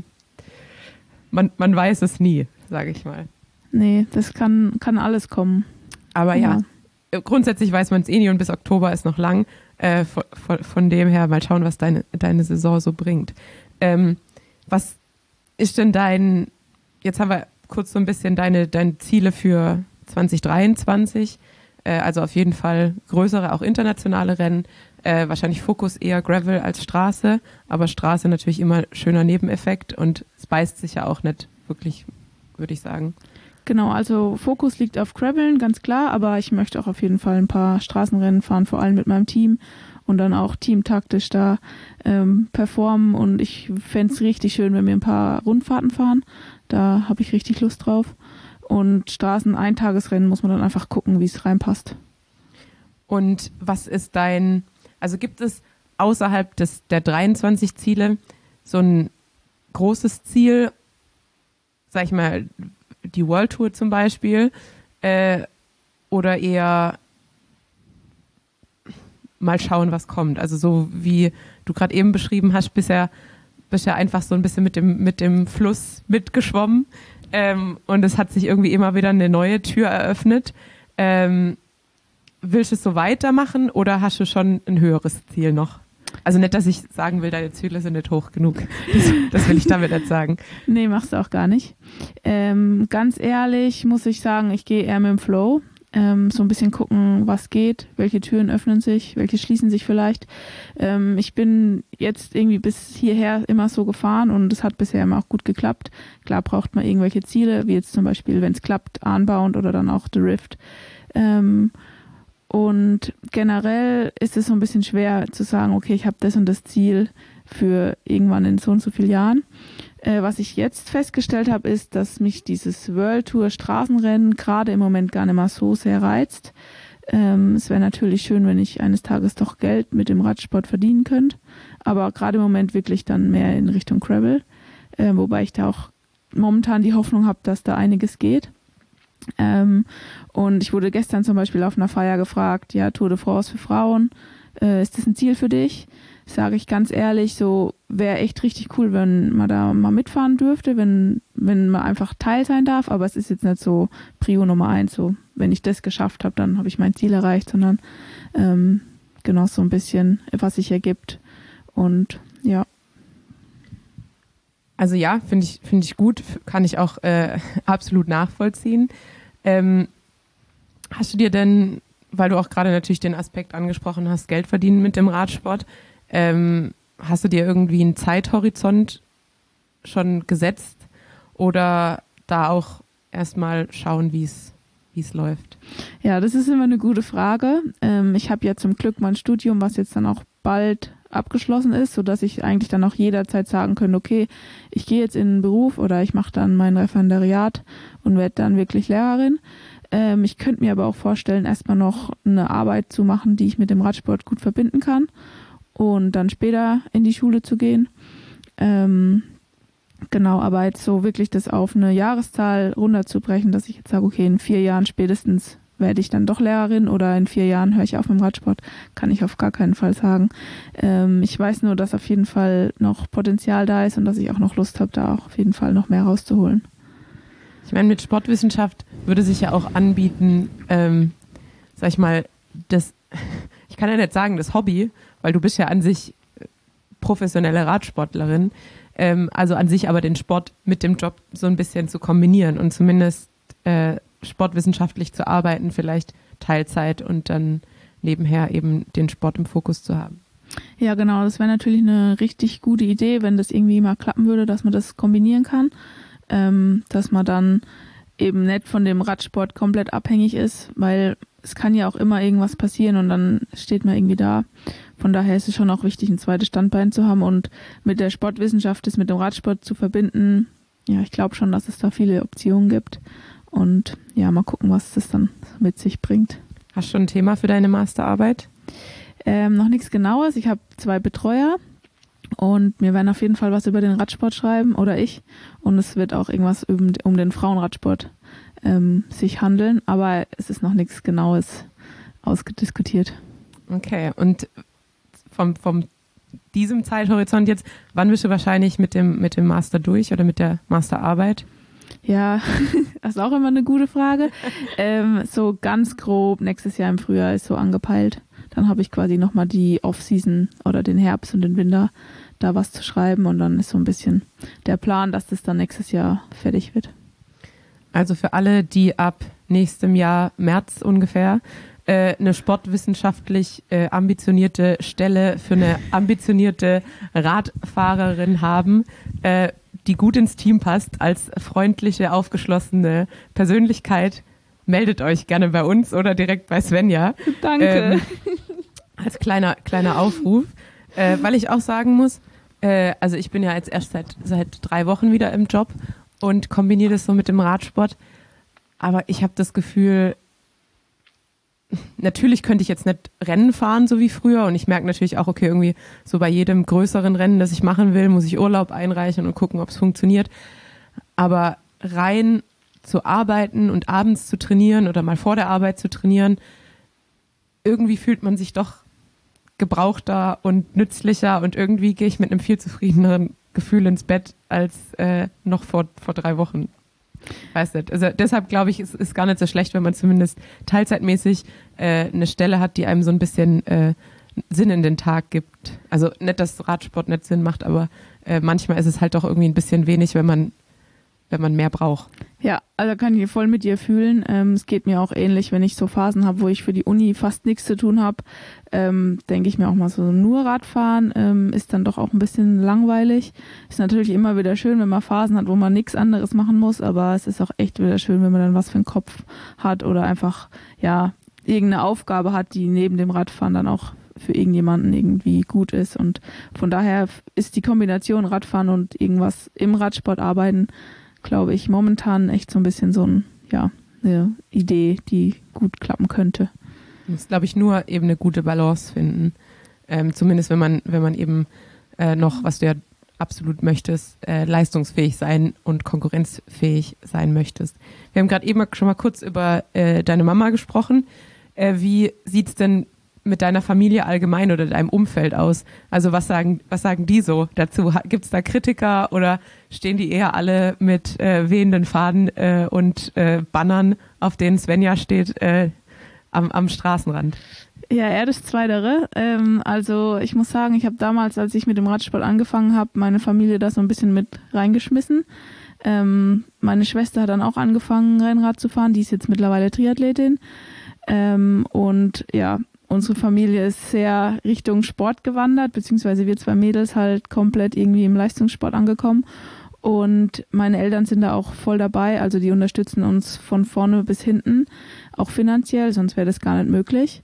man weiß es nie, sage ich mal. Nee, das kann alles kommen. Aber ja, grundsätzlich weiß man es eh nie und bis Oktober ist noch lang. Von dem her mal schauen, was deine Saison so bringt. Was ist denn jetzt haben wir kurz so ein bisschen deine Ziele für 2023, also auf jeden Fall größere, auch internationale Rennen, wahrscheinlich Fokus eher Gravel als Straße, aber Straße natürlich immer schöner Nebeneffekt und es beißt sich ja auch nicht wirklich, würde ich sagen. Genau, also Fokus liegt auf Graveln, ganz klar, aber ich möchte auch auf jeden Fall ein paar Straßenrennen fahren, vor allem mit meinem Team und dann auch teamtaktisch da performen und ich fände es richtig schön, wenn wir ein paar Rundfahrten fahren, da habe ich richtig Lust drauf und Straßen-Eintagesrennen muss man dann einfach gucken, wie es reinpasst. Und was ist also gibt es außerhalb der 23 Ziele so ein großes Ziel, sag ich mal, die World Tour zum Beispiel, oder eher mal schauen, was kommt. Also so wie du gerade eben beschrieben hast, bist ja einfach so ein bisschen mit dem Fluss mitgeschwommen und es hat sich irgendwie immer wieder eine neue Tür eröffnet. Willst du es so weitermachen oder hast du schon ein höheres Ziel noch? Also nicht, dass ich sagen will, deine Ziele sind nicht hoch genug. Das will ich damit nicht sagen. Nee, machst du auch gar nicht. Ganz ehrlich muss ich sagen, ich gehe eher mit dem Flow. So ein bisschen gucken, was geht, welche Türen öffnen sich, welche schließen sich vielleicht. Ich bin jetzt irgendwie bis hierher immer so gefahren und es hat bisher immer auch gut geklappt. Klar braucht man irgendwelche Ziele, wie jetzt zum Beispiel, wenn es klappt, Unbound oder dann auch The Rift. Und generell ist es so ein bisschen schwer zu sagen, okay, ich habe das und das Ziel für irgendwann in so und so vielen Jahren. Was ich jetzt festgestellt habe, ist, dass mich dieses World Tour Straßenrennen gerade im Moment gar nicht mal so sehr reizt. Es wäre natürlich schön, wenn ich eines Tages doch Geld mit dem Radsport verdienen könnte, aber gerade im Moment wirklich dann mehr in Richtung Gravel, wobei ich da auch momentan die Hoffnung habe, dass da einiges geht. Und ich wurde gestern zum Beispiel auf einer Feier gefragt, ja, Tour de France für Frauen, ist das ein Ziel für dich? Sage ich ganz ehrlich, so wäre echt richtig cool, wenn man da mal mitfahren dürfte, wenn man einfach Teil sein darf, aber es ist jetzt nicht so Prio Nummer 1, so wenn ich das geschafft habe, dann habe ich mein Ziel erreicht, sondern genau so ein bisschen, was sich ergibt und ja. Also ja, finde ich gut, kann ich auch absolut nachvollziehen. Hast du dir denn, weil du auch gerade natürlich den Aspekt angesprochen hast, Geld verdienen mit dem Radsport, hast du dir irgendwie einen Zeithorizont schon gesetzt oder da auch erstmal schauen, wie es läuft? Ja, das ist immer eine gute Frage. Ich habe ja zum Glück mein Studium, was jetzt dann auch bald abgeschlossen ist, sodass ich eigentlich dann auch jederzeit sagen könnte, okay, ich gehe jetzt in den Beruf oder ich mache dann mein Referendariat und werde dann wirklich Lehrerin. Ich könnte mir aber auch vorstellen, erstmal noch eine Arbeit zu machen, die ich mit dem Radsport gut verbinden kann und dann später in die Schule zu gehen. Genau, aber jetzt so wirklich das auf eine Jahreszahl runterzubrechen, dass ich jetzt sage, okay, in 4 Jahren spätestens werde ich dann doch Lehrerin oder in 4 Jahren höre ich auf mit dem Radsport, kann ich auf gar keinen Fall sagen. Ich weiß nur, dass auf jeden Fall noch Potenzial da ist und dass ich auch noch Lust habe, da auch auf jeden Fall noch mehr rauszuholen. Ich meine, mit Sportwissenschaft würde sich ja auch anbieten, sag ich mal, ich kann ja nicht sagen das Hobby, weil du bist ja an sich professionelle Radsportlerin, also an sich aber den Sport mit dem Job so ein bisschen zu kombinieren und zumindest sportwissenschaftlich zu arbeiten, vielleicht Teilzeit und dann nebenher eben den Sport im Fokus zu haben. Ja, genau, das wäre natürlich eine richtig gute Idee, wenn das irgendwie mal klappen würde, dass man das kombinieren kann, dass man dann eben nicht von dem Radsport komplett abhängig ist, weil es kann ja auch immer irgendwas passieren und dann steht man irgendwie da. Von daher ist es schon auch wichtig, ein zweites Standbein zu haben und mit der Sportwissenschaft das mit dem Radsport zu verbinden. Ja, ich glaube schon, dass es da viele Optionen gibt und ja, mal gucken, was das dann mit sich bringt. Hast du schon ein Thema für deine Masterarbeit? Noch nichts Genaues. Ich habe 2 Betreuer und wir werden auf jeden Fall was über den Radsport schreiben oder ich und es wird auch irgendwas um den Frauenradsport sich handeln, aber es ist noch nichts Genaues ausgediskutiert. Okay, und vom diesem Zeithorizont jetzt, wann bist du wahrscheinlich mit dem Master durch oder mit der Masterarbeit? Ja, das ist auch immer eine gute Frage. So ganz grob nächstes Jahr im Frühjahr ist so angepeilt. Dann habe ich quasi nochmal die Off-Season oder den Herbst und den Winter da was zu schreiben und dann ist so ein bisschen der Plan, dass das dann nächstes Jahr fertig wird. Also für alle, die ab nächstem Jahr März ungefähr eine sportwissenschaftlich ambitionierte Stelle für eine ambitionierte Radfahrerin haben, die gut ins Team passt, als freundliche, aufgeschlossene Persönlichkeit, meldet euch gerne bei uns oder direkt bei Svenja. Danke. Als kleiner Aufruf. Weil ich auch sagen muss, also ich bin ja jetzt erst seit 3 Wochen wieder im Job und kombiniere das so mit dem Radsport. Aber ich habe das Gefühl, natürlich könnte ich jetzt nicht Rennen fahren, so wie früher. Und ich merke natürlich auch, okay, irgendwie so bei jedem größeren Rennen, das ich machen will, muss ich Urlaub einreichen und gucken, ob es funktioniert. Aber rein zu arbeiten und abends zu trainieren oder mal vor der Arbeit zu trainieren, irgendwie fühlt man sich doch gebrauchter und nützlicher und irgendwie gehe ich mit einem viel zufriedeneren Gefühl ins Bett als noch vor 3 Wochen. Weiß nicht. Also deshalb glaube ich, es ist gar nicht so schlecht, wenn man zumindest teilzeitmäßig eine Stelle hat, die einem so ein bisschen Sinn in den Tag gibt. Also nicht, dass Radsport nicht Sinn macht, aber manchmal ist es halt doch irgendwie ein bisschen wenig, wenn man mehr braucht. Ja, also kann ich voll mit dir fühlen. Es geht mir auch ähnlich, wenn ich so Phasen habe, wo ich für die Uni fast nichts zu tun habe, denke ich mir auch mal so, nur Radfahren ist dann doch auch ein bisschen langweilig. Ist natürlich immer wieder schön, wenn man Phasen hat, wo man nichts anderes machen muss, aber es ist auch echt wieder schön, wenn man dann was für einen Kopf hat oder einfach, ja, irgendeine Aufgabe hat, die neben dem Radfahren dann auch für irgendjemanden irgendwie gut ist. Und von daher ist die Kombination Radfahren und irgendwas im Radsport arbeiten, glaube ich, momentan echt so ein bisschen so eine Idee, die gut klappen könnte. Man muss, glaube ich, nur eben eine gute Balance finden. Zumindest wenn man eben noch, was du ja absolut möchtest, leistungsfähig sein und konkurrenzfähig sein möchtest. Wir haben gerade eben schon mal kurz über deine Mama gesprochen. Wie sieht's denn mit deiner Familie allgemein oder deinem Umfeld aus? Also was sagen die so dazu? Gibt es da Kritiker oder stehen die eher alle mit wehenden Fahnen und Bannern, auf denen Svenja steht, am Straßenrand? Ja, eher das Zweitere. Also ich muss sagen, ich habe damals, als ich mit dem Radsport angefangen habe, meine Familie da so ein bisschen mit reingeschmissen. Meine Schwester hat dann auch angefangen, Rennrad zu fahren. Die ist jetzt mittlerweile Triathletin. Und ja, unsere Familie ist sehr Richtung Sport gewandert, beziehungsweise wir 2 Mädels halt komplett irgendwie im Leistungssport angekommen. Und meine Eltern sind da auch voll dabei, also die unterstützen uns von vorne bis hinten, auch finanziell, sonst wäre das gar nicht möglich.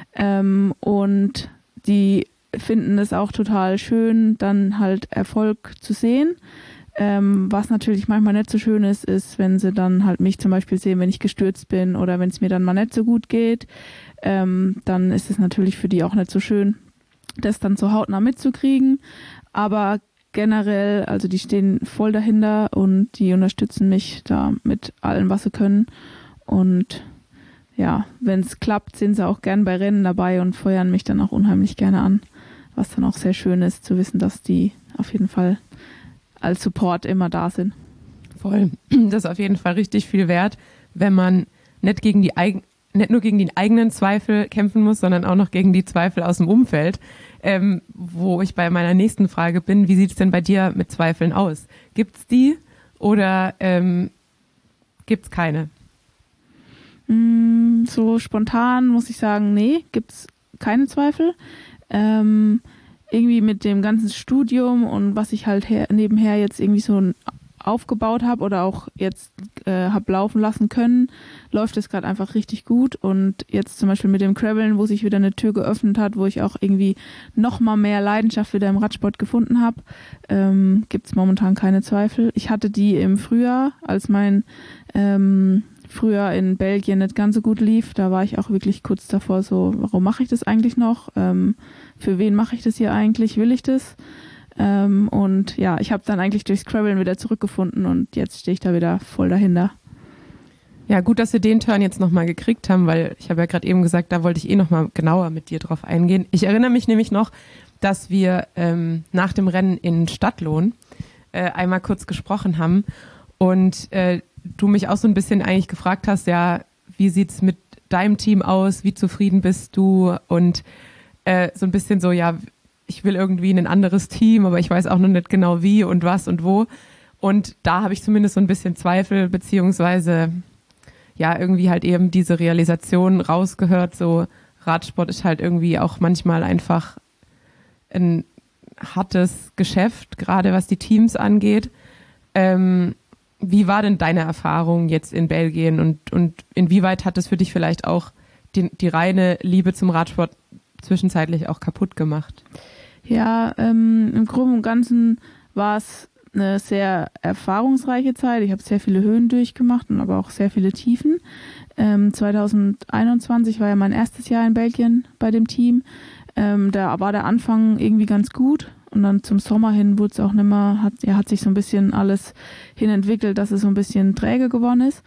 Und die finden es auch total schön, dann halt Erfolg zu sehen. Was natürlich manchmal nicht so schön ist, wenn sie dann halt mich zum Beispiel sehen, wenn ich gestürzt bin oder wenn es mir dann mal nicht so gut geht, dann ist es natürlich für die auch nicht so schön, das dann so hautnah mitzukriegen. Aber generell, also die stehen voll dahinter und die unterstützen mich da mit allem, was sie können. Und ja, wenn es klappt, sind sie auch gern bei Rennen dabei und feuern mich dann auch unheimlich gerne an, was dann auch sehr schön ist, zu wissen, dass die auf jeden Fall als Support immer da sind. Voll. Das ist auf jeden Fall richtig viel wert, wenn man nicht nur gegen die eigenen Zweifel kämpfen muss, sondern auch noch gegen die Zweifel aus dem Umfeld. Wo ich bei meiner nächsten Frage bin, wie sieht es denn bei dir mit Zweifeln aus? Gibt's die oder gibt's keine? So spontan muss ich sagen, nee, gibt's keine Zweifel. Irgendwie mit dem ganzen Studium und was ich halt nebenher jetzt irgendwie so aufgebaut habe oder auch jetzt habe laufen lassen können, läuft es gerade einfach richtig gut. Und jetzt zum Beispiel mit dem Graveln, wo sich wieder eine Tür geöffnet hat, wo ich auch irgendwie noch mal mehr Leidenschaft wieder im Radsport gefunden habe, gibt es momentan keine Zweifel. Ich hatte die im Frühjahr, als mein Frühjahr in Belgien nicht ganz so gut lief. Da war ich auch wirklich kurz davor so, warum mache ich das eigentlich noch? Für wen mache ich das hier eigentlich? Will ich das? Und ja, ich habe dann eigentlich durchs Graveln wieder zurückgefunden und jetzt stehe ich da wieder voll dahinter. Ja, gut, dass wir den Turn jetzt nochmal gekriegt haben, weil ich habe ja gerade eben gesagt, da wollte ich nochmal genauer mit dir drauf eingehen. Ich erinnere mich nämlich noch, dass wir nach dem Rennen in Stadtlohn einmal kurz gesprochen haben und du mich auch so ein bisschen eigentlich gefragt hast, ja, wie sieht's mit deinem Team aus, wie zufrieden bist du und so ein bisschen so, ja, ich will irgendwie in ein anderes Team, aber ich weiß auch noch nicht genau wie und was und wo. Und da habe ich zumindest so ein bisschen Zweifel, beziehungsweise ja, irgendwie halt eben diese Realisation rausgehört, so Radsport ist halt irgendwie auch manchmal einfach ein hartes Geschäft, gerade was die Teams angeht. Wie war denn deine Erfahrung jetzt in Belgien und inwieweit hat es für dich vielleicht auch die reine Liebe zum Radsport zwischenzeitlich auch kaputt gemacht? Ja, im Groben und Ganzen war es eine sehr erfahrungsreiche Zeit. Ich habe sehr viele Höhen durchgemacht und aber auch sehr viele Tiefen. 2021 war ja mein erstes Jahr in Belgien bei dem Team. Da war der Anfang irgendwie ganz gut und dann zum Sommer hin wurde es auch nicht mehr, hat sich so ein bisschen alles hin entwickelt, dass es so ein bisschen träge geworden ist.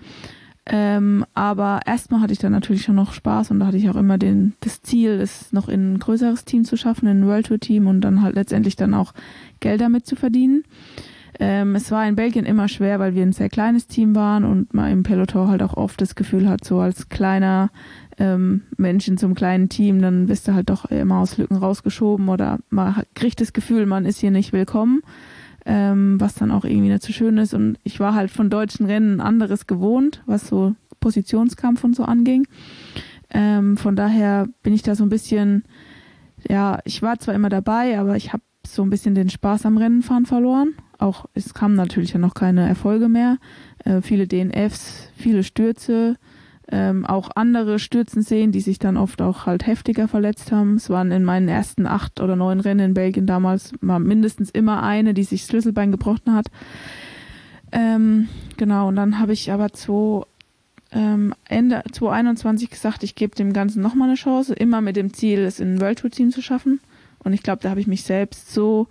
Aber erstmal hatte ich dann natürlich schon noch Spaß und da hatte ich auch immer das Ziel, es noch in ein größeres Team zu schaffen, in ein World Tour Team und dann halt letztendlich dann auch Geld damit zu verdienen. Es war in Belgien immer schwer, weil wir ein sehr kleines Team waren und man im Peloton halt auch oft das Gefühl hat, so als kleiner Mensch in so einem kleinen Team, dann wirst du halt doch immer aus Lücken rausgeschoben oder man kriegt das Gefühl, man ist hier nicht willkommen. Was dann auch irgendwie nicht so schön ist. Und ich war halt von deutschen Rennen anderes gewohnt, was so Positionskampf und so anging. Von daher bin ich da so ein bisschen, ja, ich war zwar immer dabei, aber ich habe so ein bisschen den Spaß am Rennenfahren verloren. Auch es kamen natürlich ja noch keine Erfolge mehr. Viele DNFs, viele Stürze, auch andere Stürzen sehen, die sich dann oft auch halt heftiger verletzt haben. Es waren in meinen ersten 8 oder 9 Rennen in Belgien damals mal mindestens immer eine, die sich das Schlüsselbein gebrochen hat. Genau, und dann habe ich aber Ende 2021 gesagt, ich gebe dem Ganzen nochmal eine Chance, immer mit dem Ziel, es in ein World Tour Team zu schaffen. Und ich glaube, da habe ich mich selbst so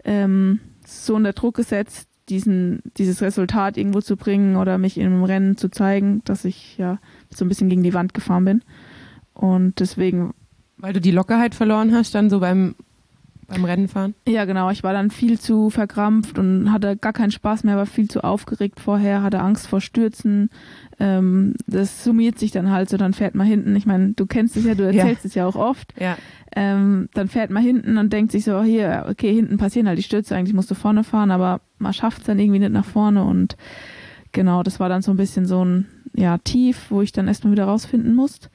unter Druck gesetzt, dieses Resultat irgendwo zu bringen oder mich in einem Rennen zu zeigen, dass ich ja so ein bisschen gegen die Wand gefahren bin. Und deswegen... Weil du die Lockerheit verloren hast, dann so beim Rennenfahren? Ja, genau. Ich war dann viel zu verkrampft und hatte gar keinen Spaß mehr, war viel zu aufgeregt vorher, hatte Angst vor Stürzen. Das summiert sich dann halt so, dann fährt man hinten. Ich meine, du kennst es ja, du erzählst es ja auch oft. Ja. Dann fährt man hinten und denkt sich so, hier, okay, hinten passieren halt die Stürze, eigentlich musst du vorne fahren, aber man schafft es dann irgendwie nicht nach vorne und genau, das war dann so ein bisschen so ein Tief, wo ich dann erstmal wieder rausfinden musste.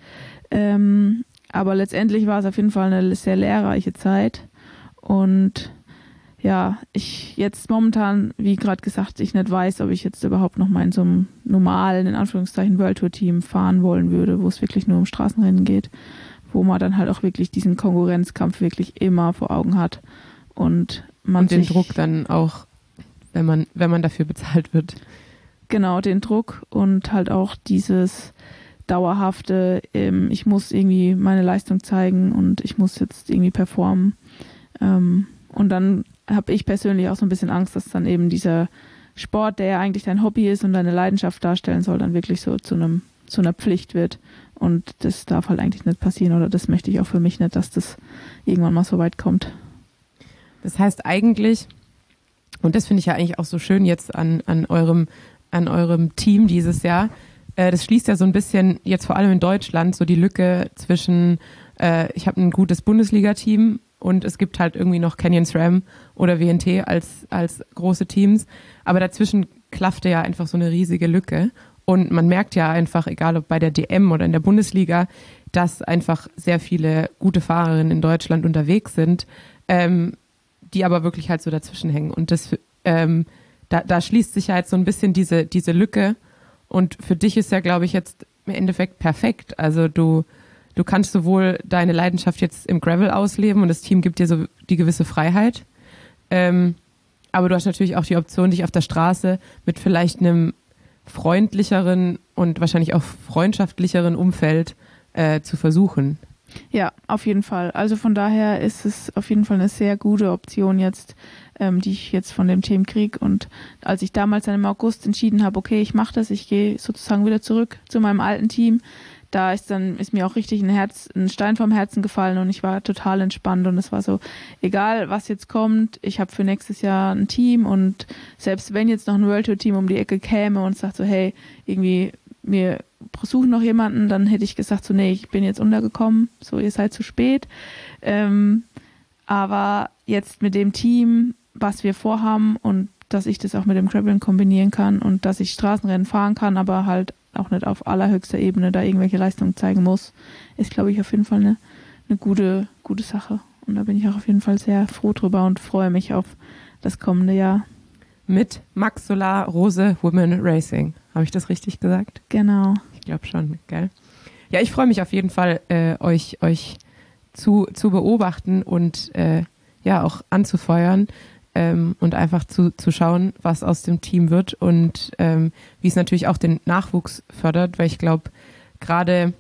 Aber letztendlich war es auf jeden Fall eine sehr lehrreiche Zeit und ja, ich jetzt momentan, wie gerade gesagt, ich nicht weiß, ob ich jetzt überhaupt noch mal in so einem normalen, in Anführungszeichen, World Tour Team fahren wollen würde, wo es wirklich nur um Straßenrennen geht, wo man dann halt auch wirklich diesen Konkurrenzkampf wirklich immer vor Augen hat und man den Druck dann auch, wenn man dafür bezahlt wird. Genau, den Druck und halt auch dieses dauerhafte, ich muss irgendwie meine Leistung zeigen und ich muss jetzt irgendwie performen. Und dann habe ich persönlich auch so ein bisschen Angst, dass dann eben dieser Sport, der ja eigentlich dein Hobby ist und deine Leidenschaft darstellen soll, dann wirklich so zu einem zu einer Pflicht wird. Und das darf halt eigentlich nicht passieren oder das möchte ich auch für mich nicht, dass das irgendwann mal so weit kommt. Das heißt eigentlich, und das finde ich ja eigentlich auch so schön jetzt an eurem Team dieses Jahr, das schließt ja so ein bisschen jetzt vor allem in Deutschland so die Lücke zwischen, ich habe ein gutes Bundesliga-Team und es gibt halt irgendwie noch Canyon SRAM oder WNT als große Teams, aber dazwischen klaffte ja einfach so eine riesige Lücke. Und man merkt ja einfach, egal ob bei der DM oder in der Bundesliga, dass einfach sehr viele gute Fahrerinnen in Deutschland unterwegs sind, die aber wirklich halt so dazwischen hängen. Und das, da schließt sich ja jetzt so ein bisschen diese Lücke. Und für dich ist ja, glaube ich, jetzt im Endeffekt perfekt. Also du kannst sowohl deine Leidenschaft jetzt im Gravel ausleben und das Team gibt dir so die gewisse Freiheit. Aber du hast natürlich auch die Option, dich auf der Straße mit vielleicht einem freundlicheren und wahrscheinlich auch freundschaftlicheren Umfeld zu versuchen. Ja, auf jeden Fall. Also von daher ist es auf jeden Fall eine sehr gute Option jetzt, die ich jetzt von dem Team kriege. Und als ich damals dann im August entschieden habe, okay, ich mache das, ich gehe sozusagen wieder zurück zu meinem alten Team, da ist mir auch richtig ein Stein vom Herzen gefallen und ich war total entspannt und es war so, egal was jetzt kommt, ich habe für nächstes Jahr ein Team und selbst wenn jetzt noch ein World Tour Team um die Ecke käme und sagt so, hey, irgendwie wir suchen noch jemanden, dann hätte ich gesagt so, nee, ich bin jetzt untergekommen, so ihr seid zu spät. Aber jetzt mit dem Team, was wir vorhaben und dass ich das auch mit dem Graveln kombinieren kann und dass ich Straßenrennen fahren kann, aber halt auch nicht auf allerhöchster Ebene da irgendwelche Leistungen zeigen muss, ist, glaube ich, auf jeden Fall eine gute Sache. Und da bin ich auch auf jeden Fall sehr froh drüber und freue mich auf das kommende Jahr. Mit Max Solar Rose Women Racing. Habe ich das richtig gesagt? Genau. Ich glaube schon, gell? Ja, ich freue mich auf jeden Fall, euch zu beobachten und ja auch anzufeuern. Und einfach zu schauen, was aus dem Team wird und wie es natürlich auch den Nachwuchs fördert, weil ich glaube, gerade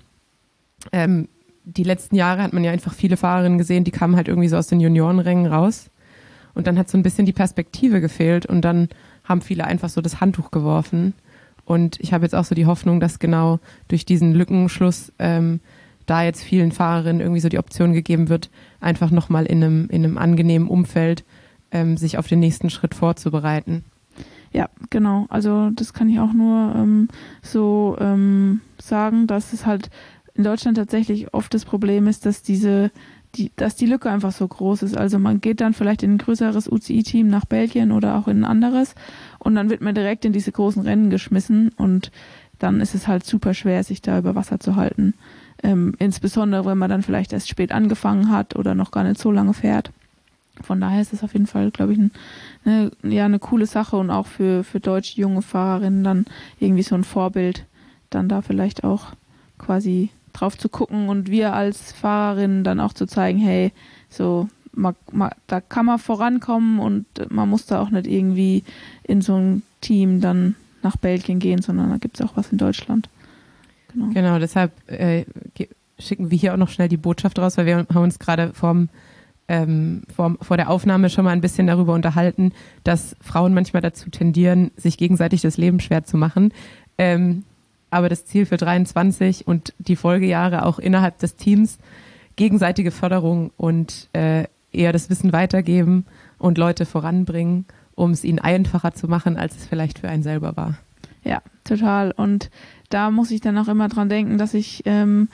die letzten Jahre hat man ja einfach viele Fahrerinnen gesehen, die kamen halt irgendwie so aus den Juniorenrängen raus und dann hat so ein bisschen die Perspektive gefehlt und dann haben viele einfach so das Handtuch geworfen und ich habe jetzt auch so die Hoffnung, dass genau durch diesen Lückenschluss da jetzt vielen Fahrerinnen irgendwie so die Option gegeben wird, einfach nochmal in einem angenehmen Umfeld sich auf den nächsten Schritt vorzubereiten. Ja, genau. Also das kann ich auch nur sagen, dass es halt in Deutschland tatsächlich oft das Problem ist, dass dass die Lücke einfach so groß ist. Also man geht dann vielleicht in ein größeres UCI-Team nach Belgien oder auch in ein anderes und dann wird man direkt in diese großen Rennen geschmissen und dann ist es halt super schwer, sich da über Wasser zu halten. Insbesondere, wenn man dann vielleicht erst spät angefangen hat oder noch gar nicht so lange fährt. Von daher ist es auf jeden Fall, glaube ich, eine coole Sache und auch für deutsche junge Fahrerinnen dann irgendwie so ein Vorbild, dann da vielleicht auch quasi drauf zu gucken und wir als Fahrerinnen dann auch zu zeigen, hey, so da kann man vorankommen und man muss da auch nicht irgendwie in so ein Team dann nach Belgien gehen, sondern da gibt es auch was in Deutschland. Genau, deshalb schicken wir hier auch noch schnell die Botschaft raus, weil wir haben uns gerade vor der Aufnahme schon mal ein bisschen darüber unterhalten, dass Frauen manchmal dazu tendieren, sich gegenseitig das Leben schwer zu machen. Aber das Ziel für 23 und die Folgejahre auch innerhalb des Teams, gegenseitige Förderung und eher das Wissen weitergeben und Leute voranbringen, um es ihnen einfacher zu machen, als es vielleicht für einen selber war. Ja, total. Und da muss ich dann auch immer dran denken, dass ich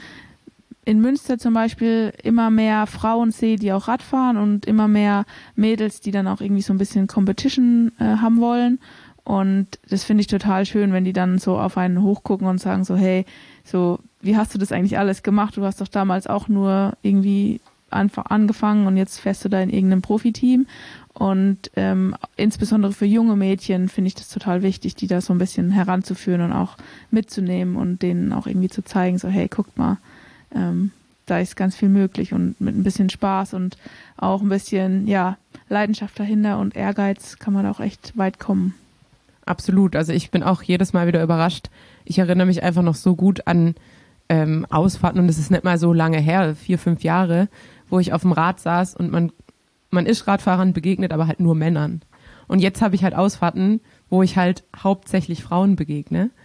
in Münster zum Beispiel immer mehr Frauen sehe, die auch Rad fahren und immer mehr Mädels, die dann auch irgendwie so ein bisschen Competition haben wollen. Und das finde ich total schön, wenn die dann so auf einen hochgucken und sagen so, hey, so, wie hast du das eigentlich alles gemacht? Du hast doch damals auch nur irgendwie einfach angefangen und jetzt fährst du da in irgendeinem Profiteam. Und insbesondere für junge Mädchen finde ich das total wichtig, die da so ein bisschen heranzuführen und auch mitzunehmen und denen auch irgendwie zu zeigen, so, hey, guckt mal, da ist ganz viel möglich und mit ein bisschen Spaß und auch ein bisschen Leidenschaft dahinter und Ehrgeiz kann man da auch echt weit kommen. Absolut, also ich bin auch jedes Mal wieder überrascht. Ich erinnere mich einfach noch so gut an Ausfahrten und es ist nicht mal so lange her, 4-5 Jahre, wo ich auf dem Rad saß und man ist Radfahrern begegnet, aber halt nur Männern. Und jetzt habe ich halt Ausfahrten, wo ich halt hauptsächlich Frauen begegne.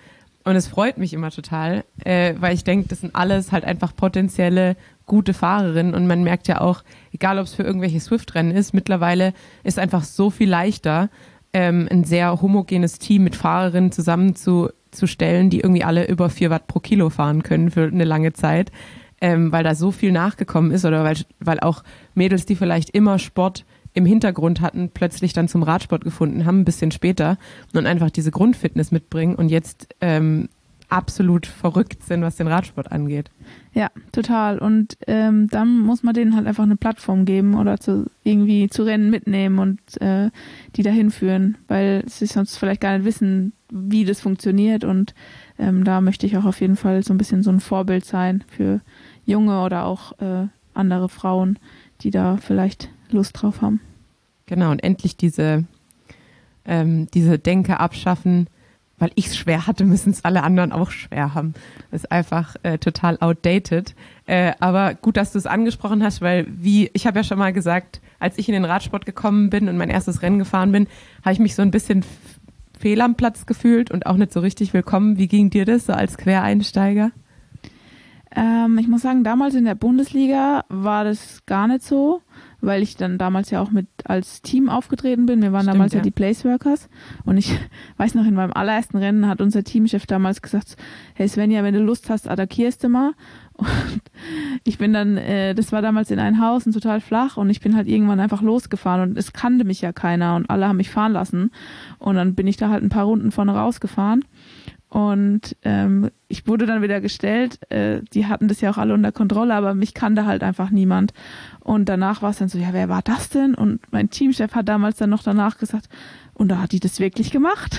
Und es freut mich immer total, weil ich denke, das sind alles halt einfach potenzielle gute Fahrerinnen und man merkt ja auch, egal ob es für irgendwelche Swift-Rennen ist, mittlerweile ist einfach so viel leichter, ein sehr homogenes Team mit Fahrerinnen zusammenzustellen, die irgendwie alle über 4 Watt pro Kilo fahren können für eine lange Zeit, weil da so viel nachgekommen ist oder weil auch Mädels, die vielleicht immer Sport im Hintergrund hatten, plötzlich dann zum Radsport gefunden haben, ein bisschen später und einfach diese Grundfitness mitbringen und jetzt absolut verrückt sind, was den Radsport angeht. Ja, total. Und dann muss man denen halt einfach eine Plattform geben oder irgendwie zu Rennen mitnehmen und die dahin führen, weil sie sonst vielleicht gar nicht wissen, wie das funktioniert. Und da möchte ich auch auf jeden Fall so ein bisschen so ein Vorbild sein für junge oder auch andere Frauen, die da vielleicht Lust drauf haben. Genau, und endlich diese Denke abschaffen, weil ich es schwer hatte, müssen es alle anderen auch schwer haben. Das ist einfach total outdated. Aber gut, dass du es angesprochen hast, weil ich habe ja schon mal gesagt, als ich in den Radsport gekommen bin und mein erstes Rennen gefahren bin, habe ich mich so ein bisschen fehl am Platz gefühlt und auch nicht so richtig willkommen. Wie ging dir das so als Quereinsteiger? Ich muss sagen, damals in der Bundesliga war das gar nicht so, weil ich dann damals ja auch mit als Team aufgetreten bin. Wir waren damals ja die Placeworkers und ich weiß noch, in meinem allerersten Rennen hat unser Teamchef damals gesagt, hey Svenja, wenn du Lust hast, attackierst du mal. Und ich bin dann, das war damals in ein Haus und total flach und ich bin halt irgendwann einfach losgefahren und es kannte mich ja keiner und alle haben mich fahren lassen und dann bin ich da halt ein paar Runden vorne rausgefahren. Und ich wurde dann wieder gestellt, die hatten das ja auch alle unter Kontrolle, aber mich kannte halt einfach niemand. Und danach war es dann so, ja, wer war das denn? Und mein Teamchef hat damals dann noch danach gesagt, und da hat die das wirklich gemacht.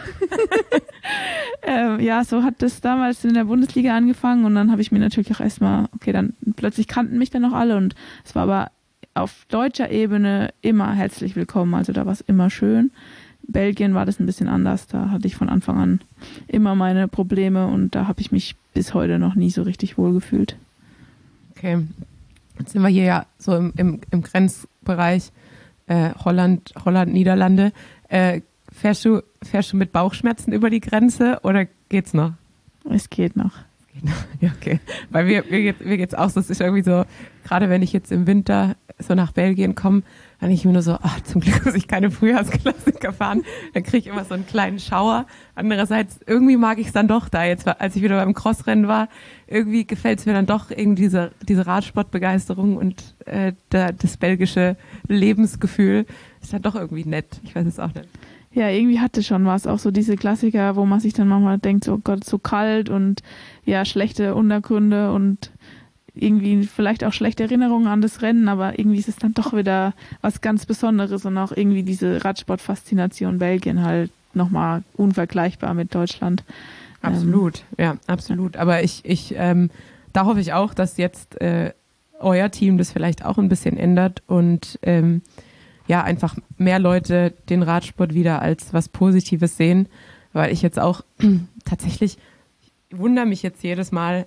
Ja, so hat das damals in der Bundesliga angefangen und dann habe ich mir natürlich auch erstmal, okay, dann plötzlich kannten mich dann noch alle und es war aber auf deutscher Ebene immer herzlich willkommen, also da war es immer schön. Belgien war das ein bisschen anders, da hatte ich von Anfang an immer meine Probleme und da habe ich mich bis heute noch nie so richtig wohl gefühlt. Okay, jetzt sind wir hier ja so im Grenzbereich Holland, Niederlande. Fährst du mit Bauchschmerzen über die Grenze oder geht's noch? Es geht noch. Ja, okay. Weil mir geht's auch so, es ist irgendwie so, gerade wenn ich jetzt im Winter so nach Belgien komme, dann denke ich mir nur so, ach, zum Glück muss ich keine Frühjahrsklassiker fahren. Dann kriege ich immer so einen kleinen Schauer. Andererseits, irgendwie mag ich es dann doch da jetzt, als ich wieder beim Crossrennen war, irgendwie gefällt es mir dann doch irgendwie diese Radsportbegeisterung und das belgische Lebensgefühl ist dann doch irgendwie nett. Ich weiß es auch nicht. Ja, irgendwie hatte schon was, auch so diese Klassiker, wo man sich dann manchmal denkt, oh Gott, so kalt und ja, schlechte Untergründe und irgendwie vielleicht auch schlechte Erinnerungen an das Rennen, aber irgendwie ist es dann doch wieder was ganz Besonderes und auch irgendwie diese Radsportfaszination Belgien halt nochmal unvergleichbar mit Deutschland. Absolut, ja, absolut. Aber da hoffe ich auch, dass jetzt euer Team das vielleicht auch ein bisschen ändert und ja, einfach mehr Leute den Radsport wieder als was Positives sehen, weil ich jetzt auch tatsächlich, ich wundere mich jetzt jedes Mal,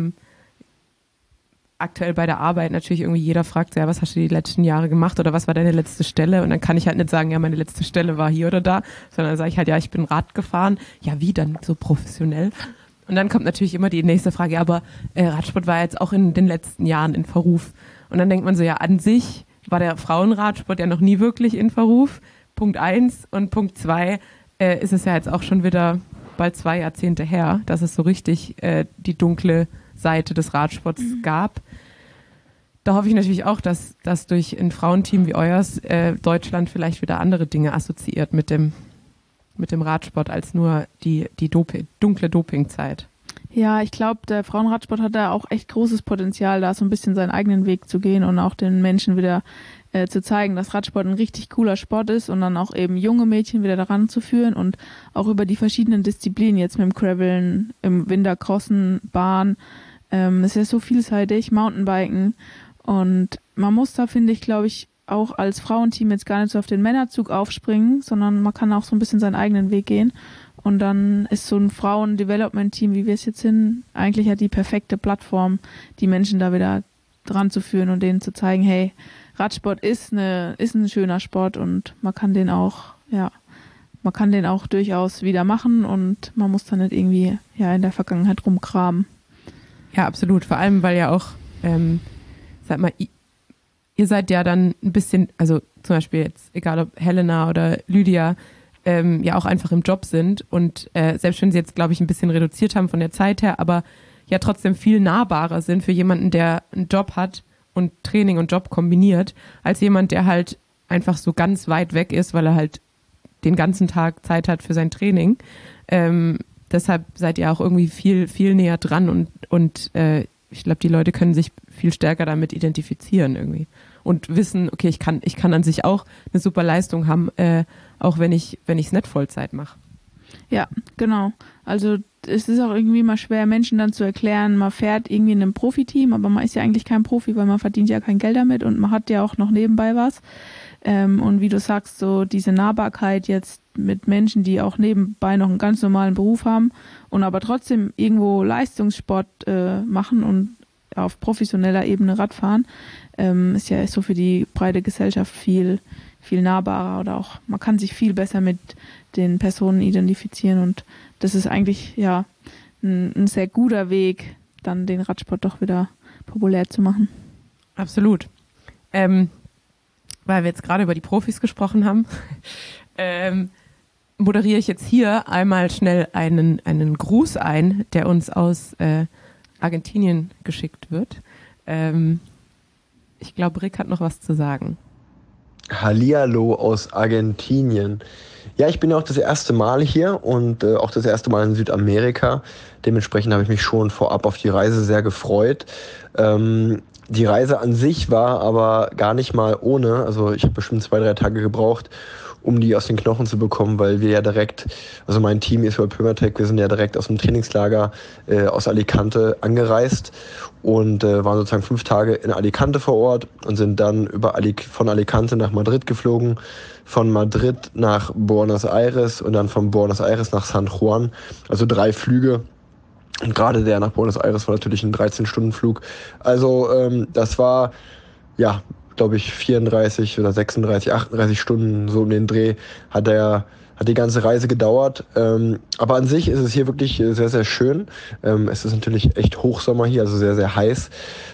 aktuell bei der Arbeit natürlich irgendwie jeder fragt, ja, was hast du die letzten Jahre gemacht oder was war deine letzte Stelle? Und dann kann ich halt nicht sagen, ja, meine letzte Stelle war hier oder da, sondern dann sage ich halt, ja, ich bin Rad gefahren. Ja, wie dann so professionell? Und dann kommt natürlich immer die nächste Frage, ja, aber Radsport war jetzt auch in den letzten Jahren in Verruf. Und dann denkt man so, ja, an sich war der Frauenradsport ja noch nie wirklich in Verruf. Punkt 1 und Punkt 2 ist es ja jetzt auch schon wieder bald 2 Jahrzehnte her, dass es so richtig die dunkle Seite des Radsports gab. Da hoffe ich natürlich auch, dass durch ein Frauenteam wie euers Deutschland vielleicht wieder andere Dinge assoziiert mit dem Radsport als nur die dunkle Dopingzeit. Ja, ich glaube, der Frauenradsport hat da auch echt großes Potenzial, da so ein bisschen seinen eigenen Weg zu gehen und auch den Menschen wieder zu zeigen, dass Radsport ein richtig cooler Sport ist und dann auch eben junge Mädchen wieder daran zu führen und auch über die verschiedenen Disziplinen, jetzt mit dem Graveln, im Wintercrossen, Bahn, ist ja so vielseitig, Mountainbiken und man muss da, finde ich, glaube ich, auch als Frauenteam jetzt gar nicht so auf den Männerzug aufspringen, sondern man kann auch so ein bisschen seinen eigenen Weg gehen. Und dann ist so ein Frauen-Development-Team, wie wir es jetzt sind, eigentlich ja die perfekte Plattform, die Menschen da wieder dran zu führen und denen zu zeigen, hey, Radsport ist ein schöner Sport und man kann man kann den auch durchaus wieder machen und man muss dann nicht irgendwie in der Vergangenheit rumgraben. Ja, absolut. Vor allem, weil ja auch, sag mal, ihr seid ja dann ein bisschen, also zum Beispiel jetzt, egal ob Helena oder Lydia, ja auch einfach im Job sind und selbst wenn sie jetzt, glaube ich, ein bisschen reduziert haben von der Zeit her, aber ja trotzdem viel nahbarer sind für jemanden, der einen Job hat und Training und Job kombiniert, als jemand, der halt einfach so ganz weit weg ist, weil er halt den ganzen Tag Zeit hat für sein Training. Deshalb seid ihr auch irgendwie viel, viel näher dran und ich glaube, die Leute können sich viel stärker damit identifizieren irgendwie und wissen, okay, ich kann an sich auch eine super Leistung haben, auch wenn ich es nicht Vollzeit mache. Ja, genau. Also es ist auch irgendwie mal schwer, Menschen dann zu erklären, man fährt irgendwie in einem Profiteam, aber man ist ja eigentlich kein Profi, weil man verdient ja kein Geld damit und man hat ja auch noch nebenbei was. Und wie du sagst, so diese Nahbarkeit jetzt mit Menschen, die auch nebenbei noch einen ganz normalen Beruf haben und aber trotzdem irgendwo Leistungssport machen und auf professioneller Ebene Radfahren, ist ja so für die breite Gesellschaft viel, viel nahbarer oder auch man kann sich viel besser mit den Personen identifizieren und das ist eigentlich ja ein sehr guter Weg, dann den Radsport doch wieder populär zu machen. Absolut. Weil wir jetzt gerade über die Profis gesprochen haben, moderiere ich jetzt hier einmal schnell einen Gruß ein, der uns aus Argentinien geschickt wird. Ich glaube, Rick hat noch was zu sagen. Hallihallo aus Argentinien. Ja, ich bin ja auch das erste Mal hier und auch das erste Mal in Südamerika. Dementsprechend habe ich mich schon vorab auf die Reise sehr gefreut. Die Reise an sich war aber gar nicht mal ohne. Also ich habe bestimmt 2-3 Tage gebraucht, um die aus den Knochen zu bekommen, weil wir ja direkt, also mein Team ist bei Pömertech, wir sind ja direkt aus dem Trainingslager aus Alicante angereist und waren sozusagen 5 Tage in Alicante vor Ort und sind dann von Alicante nach Madrid geflogen, von Madrid nach Buenos Aires und dann von Buenos Aires nach San Juan, also 3 Flüge. Und gerade der nach Buenos Aires war natürlich ein 13-Stunden-Flug. Also das war, ja, glaube ich, 34 oder 36, 38 Stunden so um den Dreh hat die ganze Reise gedauert. Aber an sich ist es hier wirklich sehr, sehr schön. Es ist natürlich echt Hochsommer hier, also sehr, sehr heiß.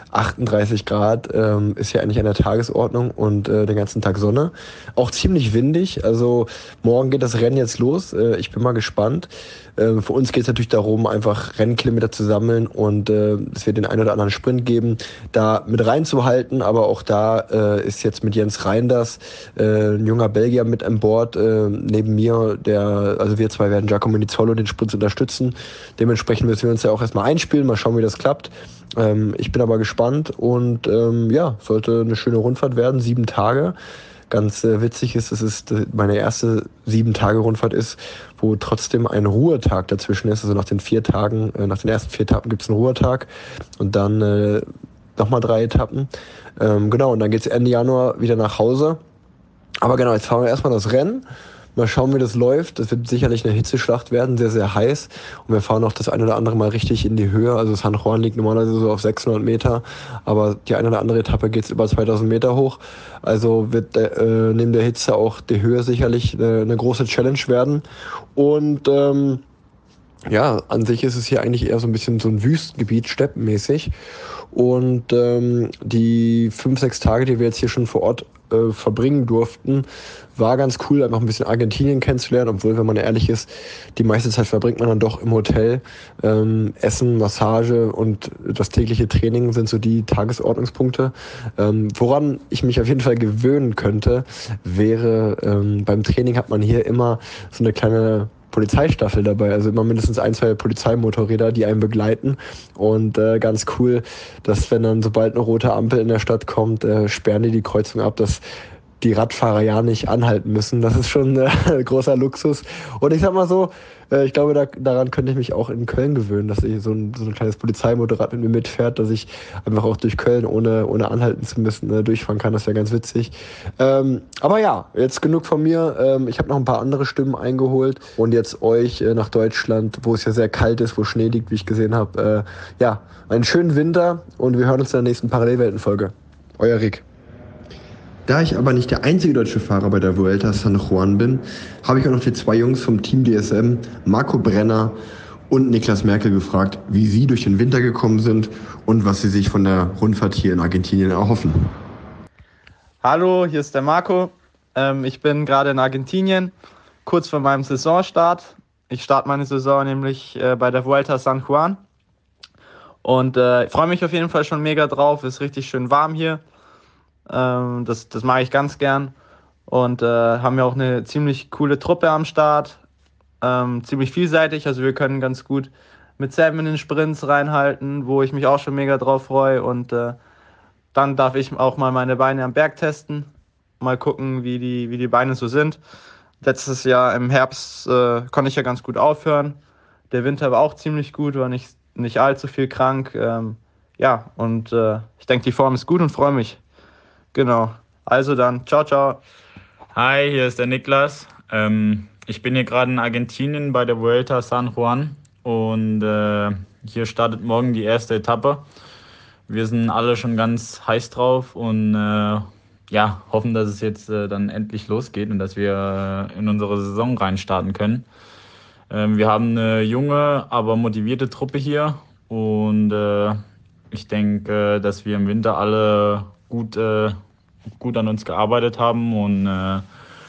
38 Grad ist ja eigentlich an der Tagesordnung und den ganzen Tag Sonne. Auch ziemlich windig, also morgen geht das Rennen jetzt los. Ich bin mal gespannt. Für uns geht es natürlich darum, einfach Rennkilometer zu sammeln und es wird den einen oder anderen Sprint geben, da mit reinzuhalten. Aber auch da ist jetzt mit Jens Reinders ein junger Belgier mit an Bord, neben mir. Also wir zwei werden Giacomo Nizzolo den Sprint unterstützen. Dementsprechend müssen wir uns ja auch erstmal einspielen, mal schauen, wie das klappt. Ich bin aber gespannt und sollte eine schöne Rundfahrt werden, 7 Tage. Ganz witzig ist, dass es meine erste 7-Tage-Rundfahrt ist, wo trotzdem ein Ruhetag dazwischen ist. Also nach den ersten 4 Etappen gibt es einen Ruhetag und dann nochmal 3 Etappen. Genau, und dann geht es Ende Januar wieder nach Hause. Aber genau, jetzt fahren wir erstmal das Rennen. Mal schauen, wie das läuft. Das wird sicherlich eine Hitzeschlacht werden, sehr, sehr heiß. Und wir fahren auch das eine oder andere Mal richtig in die Höhe. Also San Juan liegt normalerweise so auf 600 Meter, aber die eine oder andere Etappe geht über 2000 Meter hoch. Also wird neben der Hitze auch die Höhe sicherlich eine große Challenge werden. Und an sich ist es hier eigentlich eher so ein bisschen so ein Wüstengebiet, steppenmäßig. Und die 5-6 Tage, die wir jetzt hier schon vor Ort verbringen durften, war ganz cool, einfach ein bisschen Argentinien kennenzulernen, obwohl, wenn man ehrlich ist, die meiste Zeit verbringt man dann doch im Hotel. Essen, Massage und das tägliche Training sind so die Tagesordnungspunkte. Woran ich mich auf jeden Fall gewöhnen könnte, wäre, beim Training hat man hier immer so eine kleine Polizeistaffel dabei, also immer mindestens 1-2 Polizeimotorräder, die einen begleiten und ganz cool, dass wenn dann sobald eine rote Ampel in der Stadt kommt, sperren die Kreuzung ab, dass die Radfahrer ja nicht anhalten müssen. Das ist schon großer Luxus. Und ich sag mal so, ich glaube, daran könnte ich mich auch in Köln gewöhnen, dass ich so ein kleines Polizeimotorrad mit mir mitfährt, dass ich einfach auch durch Köln ohne anhalten zu müssen durchfahren kann. Das wäre ganz witzig. Aber ja, jetzt genug von mir. Ich habe noch ein paar andere Stimmen eingeholt und jetzt euch nach Deutschland, wo es ja sehr kalt ist, wo Schnee liegt, wie ich gesehen habe. Einen schönen Winter und wir hören uns in der nächsten Parallelwelten-Folge. Euer Rick. Da ich aber nicht der einzige deutsche Fahrer bei der Vuelta San Juan bin, habe ich auch noch die 2 Jungs vom Team DSM, Marco Brenner und Niklas Merkel, gefragt, wie sie durch den Winter gekommen sind und was sie sich von der Rundfahrt hier in Argentinien erhoffen. Hallo, hier ist der Marco. Ich bin gerade in Argentinien, kurz vor meinem Saisonstart. Ich starte meine Saison nämlich bei der Vuelta San Juan. Und ich freue mich auf jeden Fall schon mega drauf. Ist richtig schön warm hier. Das mag ich ganz gern. Und haben ja auch eine ziemlich coole Truppe am Start. Ziemlich vielseitig. Also wir können ganz gut mit Sam in den Sprints reinhalten, wo ich mich auch schon mega drauf freue. Und dann darf ich auch mal meine Beine am Berg testen. Mal gucken, wie die Beine so sind. Letztes Jahr im Herbst konnte ich ja ganz gut aufhören. Der Winter war auch ziemlich gut, war nicht allzu viel krank. Ich denke, die Form ist gut und freue mich. Genau. Also dann, ciao, ciao. Hi, hier ist der Niklas. Ich bin hier gerade in Argentinien bei der Vuelta San Juan und hier startet morgen die erste Etappe. Wir sind alle schon ganz heiß drauf und hoffen, dass es jetzt dann endlich losgeht und dass wir in unsere Saison reinstarten können. Wir haben eine junge, aber motivierte Truppe hier und ich denke, dass wir im Winter alle gut an uns gearbeitet haben und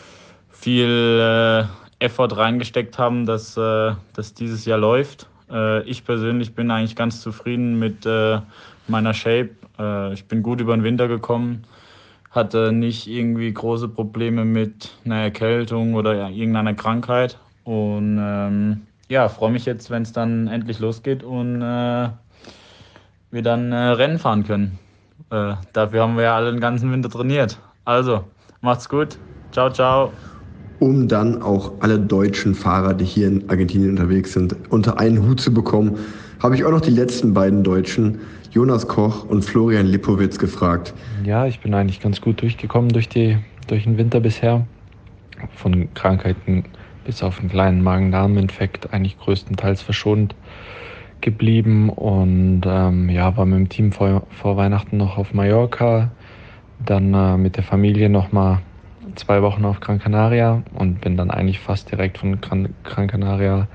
viel Effort reingesteckt haben, dass dieses Jahr läuft. Ich persönlich bin eigentlich ganz zufrieden mit meiner Shape. Ich bin gut über den Winter gekommen, hatte nicht irgendwie große Probleme mit einer Erkältung oder irgendeiner Krankheit und freue mich jetzt, wenn es dann endlich losgeht und wir dann Rennen fahren können. Dafür haben wir ja alle den ganzen Winter trainiert. Also, macht's gut. Ciao, ciao. Um dann auch alle deutschen Fahrer, die hier in Argentinien unterwegs sind, unter einen Hut zu bekommen, habe ich auch noch die letzten beiden Deutschen, Jonas Koch und Florian Lipowitz, gefragt. Ja, ich bin eigentlich ganz gut durchgekommen durch den Winter bisher. Von Krankheiten bis auf einen kleinen Magen-Darm-Infekt eigentlich größtenteils verschont geblieben und war mit dem Team vor Weihnachten noch auf Mallorca, dann mit der Familie nochmal 2 Wochen auf Gran Canaria und bin dann eigentlich fast direkt von Gran Canaria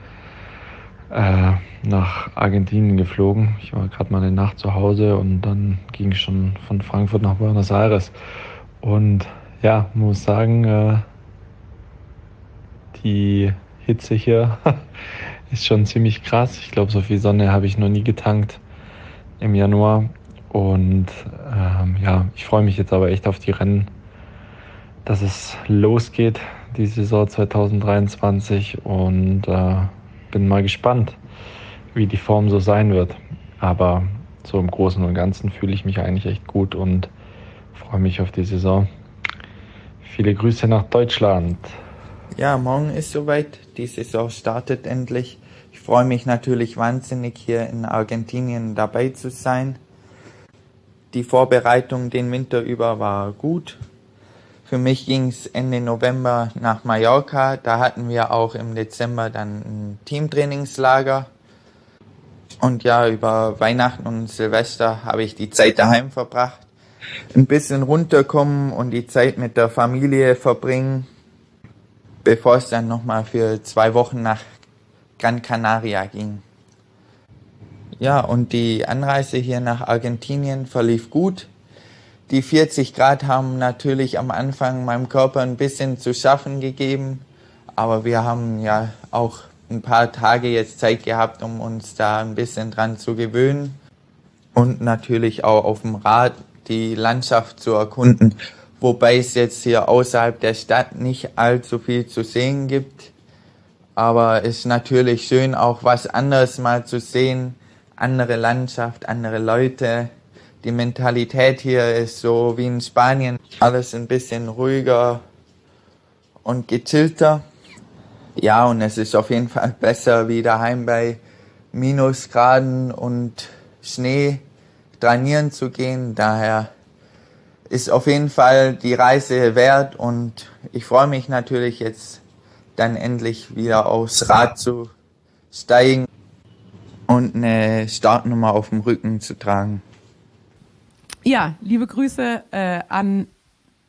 nach Argentinien geflogen. Ich war gerade mal eine Nacht zu Hause und dann ging es schon von Frankfurt nach Buenos Aires. Und ja, muss sagen, die Hitze hier ist schon ziemlich krass. Ich glaube, so viel Sonne habe ich noch nie getankt im Januar. Und ich freue mich jetzt aber echt auf die Rennen, dass es losgeht, die Saison 2023. Und bin mal gespannt, wie die Form so sein wird. Aber so im Großen und Ganzen fühle ich mich eigentlich echt gut und freue mich auf die Saison. Viele Grüße nach Deutschland. Ja, morgen ist soweit. Die Saison startet endlich. Ich freue mich natürlich wahnsinnig, hier in Argentinien dabei zu sein. Die Vorbereitung den Winter über war gut. Für mich ging es Ende November nach Mallorca. Da hatten wir auch im Dezember dann ein Teamtrainingslager. Und ja, über Weihnachten und Silvester habe ich die Zeit daheim verbracht. Ein bisschen runterkommen und die Zeit mit der Familie verbringen, bevor es dann nochmal für 2 Wochen nach Gran Canaria ging. Ja, und die Anreise hier nach Argentinien verlief gut. Die 40 Grad haben natürlich am Anfang meinem Körper ein bisschen zu schaffen gegeben, aber wir haben ja auch ein paar Tage jetzt Zeit gehabt, um uns da ein bisschen dran zu gewöhnen und natürlich auch auf dem Rad die Landschaft zu erkunden, wobei es jetzt hier außerhalb der Stadt nicht allzu viel zu sehen gibt, aber es ist natürlich schön, auch was anderes mal zu sehen, andere Landschaft, andere Leute. Die Mentalität hier ist so wie in Spanien, alles ein bisschen ruhiger und gechillter. Ja, und es ist auf jeden Fall besser wie daheim bei Minusgraden und Schnee trainieren zu gehen. Daher ist auf jeden Fall die Reise wert und ich freue mich natürlich jetzt dann endlich wieder aufs Rad zu steigen und eine Startnummer auf dem Rücken zu tragen. Ja, liebe Grüße an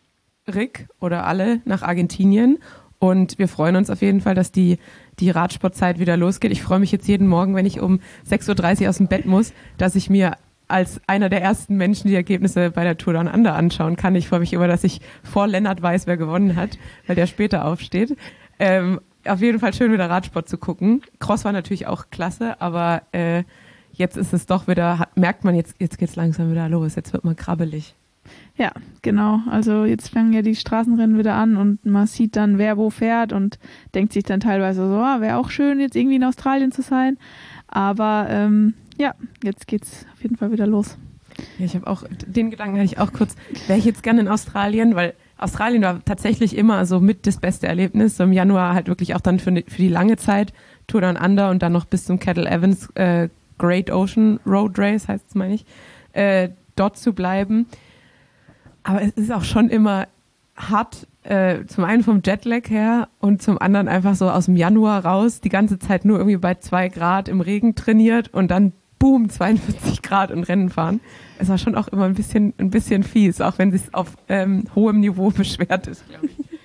Rick oder alle nach Argentinien und wir freuen uns auf jeden Fall, dass die Radsportzeit wieder losgeht. Ich freue mich jetzt jeden Morgen, wenn ich um 6.30 Uhr aus dem Bett muss, dass ich mir als einer der ersten Menschen die Ergebnisse bei der Tour Down Under anschauen kann. Ich freue mich immer, dass ich vor Lennart weiß, wer gewonnen hat, weil der später aufsteht. Auf jeden Fall schön, wieder Radsport zu gucken. Cross war natürlich auch klasse, aber jetzt ist es doch wieder, merkt man, jetzt geht's langsam wieder los, jetzt wird man krabbelig. Ja, genau. Also jetzt fangen ja die Straßenrennen wieder an und man sieht dann, wer wo fährt und denkt sich dann teilweise so, wäre auch schön, jetzt irgendwie in Australien zu sein. Aber jetzt geht's auf jeden Fall wieder los. Ja, ich habe auch, den Gedanken hatte ich auch kurz, wäre ich jetzt gerne in Australien, weil Australien war tatsächlich immer so mit das beste Erlebnis. So im Januar halt wirklich auch dann für die lange Zeit Tour Down Under und dann noch bis zum Kettle Evans Great Ocean Road Race, heißt es, meine ich, dort zu bleiben. Aber es ist auch schon immer hart, zum einen vom Jetlag her und zum anderen einfach so aus dem Januar raus, die ganze Zeit nur irgendwie bei 2 Grad im Regen trainiert und dann boom, 42 Grad und Rennen fahren. Es war schon auch immer ein bisschen fies, auch wenn es auf hohem Niveau beschwert ist, glaube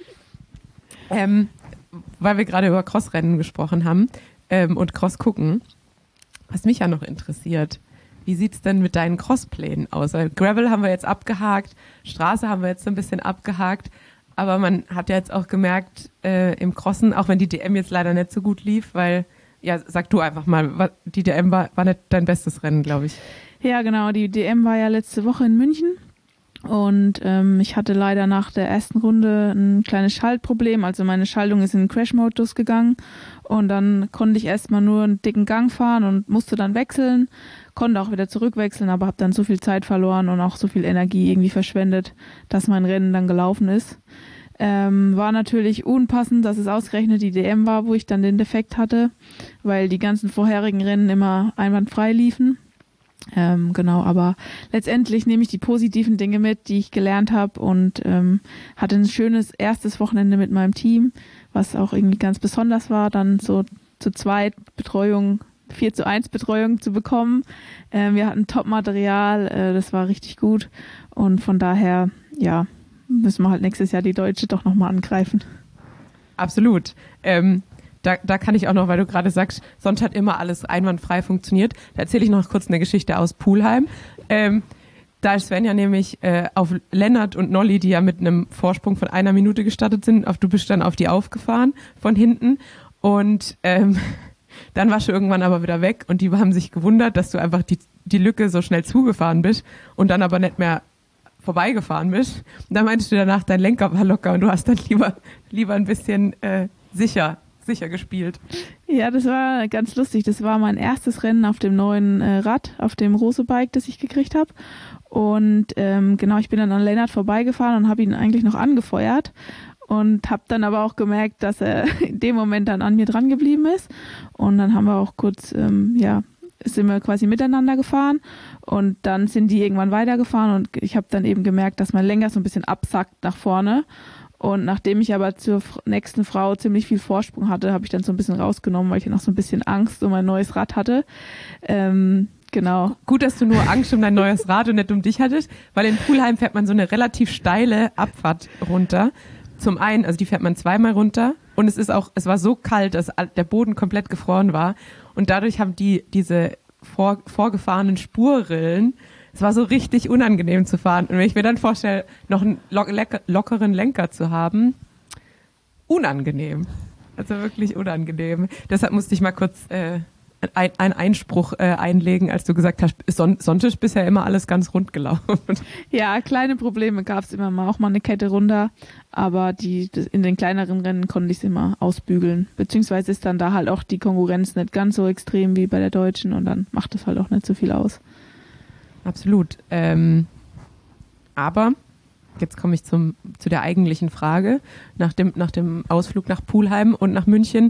ich. Weil wir gerade über Crossrennen gesprochen haben und Cross gucken, was mich ja noch interessiert, wie sieht's denn mit deinen Crossplänen aus? Weil Gravel haben wir jetzt abgehakt, Straße haben wir jetzt so ein bisschen abgehakt, aber man hat ja jetzt auch gemerkt im Crossen, auch wenn die DM jetzt leider nicht so gut lief, weil, ja, sag du einfach mal, die DM war nicht dein bestes Rennen, glaube ich. Ja, genau, die DM war ja letzte Woche in München und ich hatte leider nach der ersten Runde ein kleines Schaltproblem, also meine Schaltung ist in den Crash-Modus gegangen und dann konnte ich erstmal nur einen dicken Gang fahren und musste dann wechseln, konnte auch wieder zurückwechseln, aber habe dann so viel Zeit verloren und auch so viel Energie irgendwie verschwendet, dass mein Rennen dann gelaufen ist. War natürlich unpassend, dass es ausgerechnet die DM war, wo ich dann den Defekt hatte, weil die ganzen vorherigen Rennen immer einwandfrei liefen. Genau, aber letztendlich nehme ich die positiven Dinge mit, die ich gelernt habe und hatte ein schönes erstes Wochenende mit meinem Team, was auch irgendwie ganz besonders war, dann so zu zweit Betreuung, 4:1 Betreuung zu bekommen. Wir hatten Top-Material, das war richtig gut und von daher, ja, müssen wir halt nächstes Jahr die Deutsche doch nochmal angreifen. Absolut. Da kann ich auch noch, weil du gerade sagst, sonst hat immer alles einwandfrei funktioniert. Da erzähle ich noch kurz eine Geschichte aus Pulheim. Da ist Svenja nämlich auf Lennart und Nolli, die ja mit einem Vorsprung von 1 Minute gestartet sind, du bist dann auf die aufgefahren von hinten und dann warst du irgendwann aber wieder weg und die haben sich gewundert, dass du einfach die Lücke so schnell zugefahren bist und dann aber nicht mehr vorbeigefahren bist. Und dann meintest du danach, dein Lenker war locker und du hast dann lieber ein bisschen sicher gespielt. Ja, das war ganz lustig. Das war mein erstes Rennen auf dem neuen Rad, auf dem Rose-Bike, das ich gekriegt habe. Und genau, ich bin dann an Lennart vorbeigefahren und habe ihn eigentlich noch angefeuert und habe dann aber auch gemerkt, dass er in dem Moment dann an mir dran geblieben ist. Und dann haben wir auch kurz, sind wir quasi miteinander gefahren und dann sind die irgendwann weitergefahren und ich habe dann eben gemerkt, dass mein Lenker so ein bisschen absackt nach vorne. Und nachdem ich aber zur nächsten Frau ziemlich viel Vorsprung hatte, habe ich dann so ein bisschen rausgenommen, weil ich noch so ein bisschen Angst um mein neues Rad hatte. Genau. Gut, dass du nur Angst um dein neues Rad und nicht um dich hattest, weil in Pulheim fährt man so eine relativ steile Abfahrt runter. Zum einen, also die fährt man 2-mal runter und es war so kalt, dass der Boden komplett gefroren war und dadurch haben diese vorgefahrenen Spurrillen, es war so richtig unangenehm zu fahren. Und wenn ich mir dann vorstelle, noch einen lockeren Lenker zu haben, unangenehm. Also wirklich unangenehm. Deshalb musste ich mal kurz einen Einspruch einlegen, als du gesagt hast, Sonntag ist bisher immer alles ganz rund gelaufen. Ja, kleine Probleme gab es immer mal, auch mal eine Kette runter, aber in den kleineren Rennen konnte ich es immer ausbügeln. Beziehungsweise ist dann da halt auch die Konkurrenz nicht ganz so extrem wie bei der Deutschen und dann macht es halt auch nicht so viel aus. Absolut. Aber jetzt komme ich zu der eigentlichen Frage. Nach dem Ausflug nach Pulheim und nach München,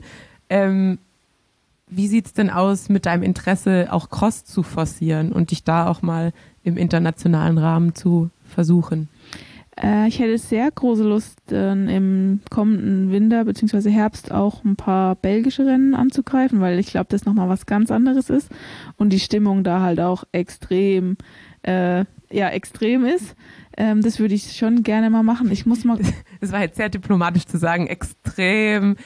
wie sieht's denn aus mit deinem Interesse, auch Cross zu forcieren und dich da auch mal im internationalen Rahmen zu versuchen? Ich hätte sehr große Lust, im kommenden Winter bzw. Herbst auch ein paar belgische Rennen anzugreifen, weil ich glaube, das nochmal was ganz anderes ist und die Stimmung da halt auch extrem extrem ist. Das würde ich schon gerne mal machen. Ich muss mal. Das war jetzt sehr diplomatisch zu sagen, extrem.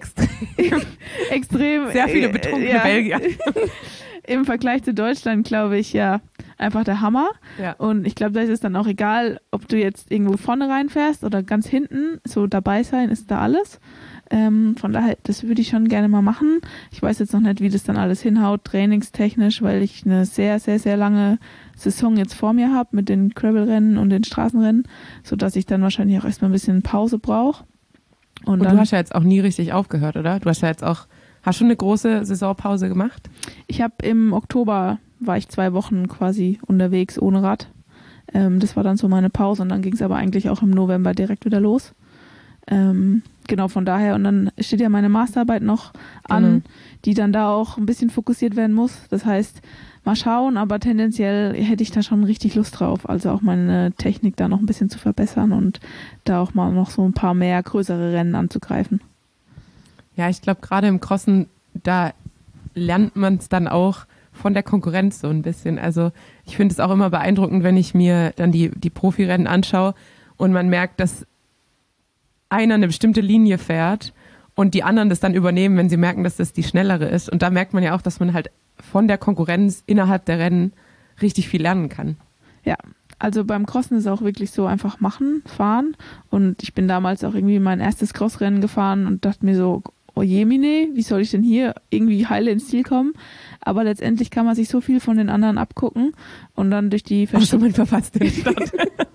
Sehr viele betrunkene Belgier. Im Vergleich zu Deutschland, glaube ich, ja, einfach der Hammer. Ja. Und ich glaube, da ist es dann auch egal, ob du jetzt irgendwo vorne reinfährst oder ganz hinten. So dabei sein ist da alles. Von daher, das würde ich schon gerne mal machen. Ich weiß jetzt noch nicht, wie das dann alles hinhaut, trainingstechnisch, weil ich eine sehr, sehr, sehr lange Saison jetzt vor mir habe mit den Gravel-Rennen und den Straßenrennen, sodass ich dann wahrscheinlich auch erstmal ein bisschen Pause brauche. Und du hast ja jetzt auch nie richtig aufgehört, oder? Du hast ja jetzt auch, hast schon eine große Saisonpause gemacht? Ich habe im Oktober, war ich 2 Wochen quasi unterwegs ohne Rad. Das war dann so meine Pause und dann ging es aber eigentlich auch im November direkt wieder los. Genau, von daher. Und dann steht ja meine Masterarbeit noch an, die dann da auch ein bisschen fokussiert werden muss. Das heißt, mal schauen, aber tendenziell hätte ich da schon richtig Lust drauf. Also auch meine Technik da noch ein bisschen zu verbessern und da auch mal noch so ein paar mehr größere Rennen anzugreifen. Ja, ich glaube, gerade im Crossen, da lernt man es dann auch von der Konkurrenz so ein bisschen. Also ich finde es auch immer beeindruckend, wenn ich mir dann die Profirennen anschaue und man merkt, dass einer eine bestimmte Linie fährt und die anderen das dann übernehmen, wenn sie merken, dass das die schnellere ist. Und da merkt man ja auch, dass man halt von der Konkurrenz innerhalb der Rennen richtig viel lernen kann. Ja, also beim Crossen ist es auch wirklich so einfach machen, fahren. Und ich bin damals auch irgendwie mein erstes Crossrennen gefahren und dachte mir so, oh jemine, wie soll ich denn hier irgendwie heile ins Ziel kommen? Aber letztendlich kann man sich so viel von den anderen abgucken und dann durch die man verpasst den Start.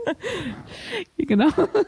Genau.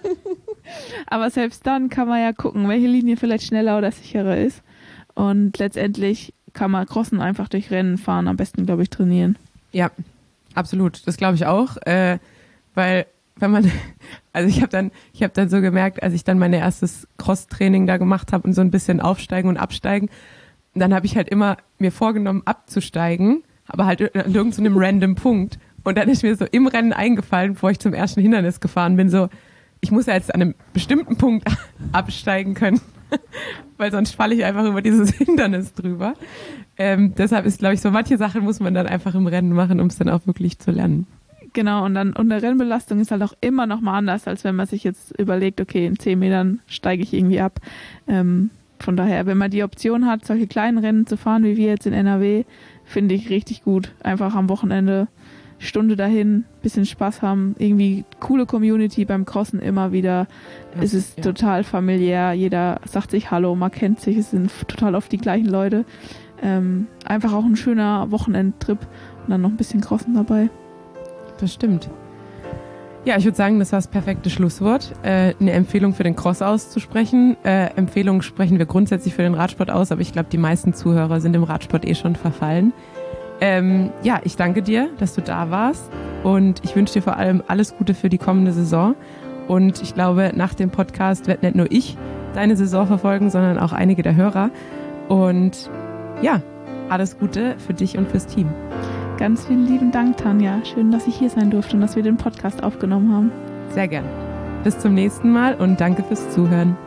Aber selbst dann kann man ja gucken, welche Linie vielleicht schneller oder sicherer ist. Und letztendlich kann man Crossen einfach durch Rennen fahren, am besten, glaube ich, trainieren. Ja, absolut. Das glaube ich auch. Weil wenn man, also ich habe dann so gemerkt, als ich dann mein erstes Cross-Training da gemacht habe und so ein bisschen aufsteigen und absteigen, dann habe ich halt immer mir vorgenommen abzusteigen, aber halt an irgendeinem random Punkt. Und dann ist mir so im Rennen eingefallen, bevor ich zum ersten Hindernis gefahren bin, so, ich muss ja jetzt an einem bestimmten Punkt absteigen können, weil sonst falle ich einfach über dieses Hindernis drüber. Deshalb ist, glaube ich, so manche Sachen muss man dann einfach im Rennen machen, um es dann auch wirklich zu lernen. Genau, und eine Rennbelastung ist halt auch immer noch mal anders, als wenn man sich jetzt überlegt, okay, in 10 Metern steige ich irgendwie ab. Von daher, wenn man die Option hat, solche kleinen Rennen zu fahren, wie wir jetzt in NRW, finde ich richtig gut. Einfach am Wochenende Stunde dahin, bisschen Spaß haben, irgendwie coole Community beim Crossen immer wieder. Es ist total familiär, jeder sagt sich Hallo, man kennt sich, es sind total oft die gleichen Leute. Einfach auch ein schöner Wochenendtrip und dann noch ein bisschen Crossen dabei. Das stimmt. Ja, ich würde sagen, das war das perfekte Schlusswort. Eine Empfehlung für den Cross auszusprechen. Empfehlungen sprechen wir grundsätzlich für den Radsport aus, aber ich glaube, die meisten Zuhörer sind im Radsport schon verfallen. Ja, ich danke dir, dass du da warst und ich wünsche dir vor allem alles Gute für die kommende Saison. Und ich glaube, nach dem Podcast wird nicht nur ich deine Saison verfolgen, sondern auch einige der Hörer. Und ja, alles Gute für dich und fürs Team. Ganz vielen lieben Dank, Tanja. Schön, dass ich hier sein durfte und dass wir den Podcast aufgenommen haben. Sehr gern. Bis zum nächsten Mal und danke fürs Zuhören.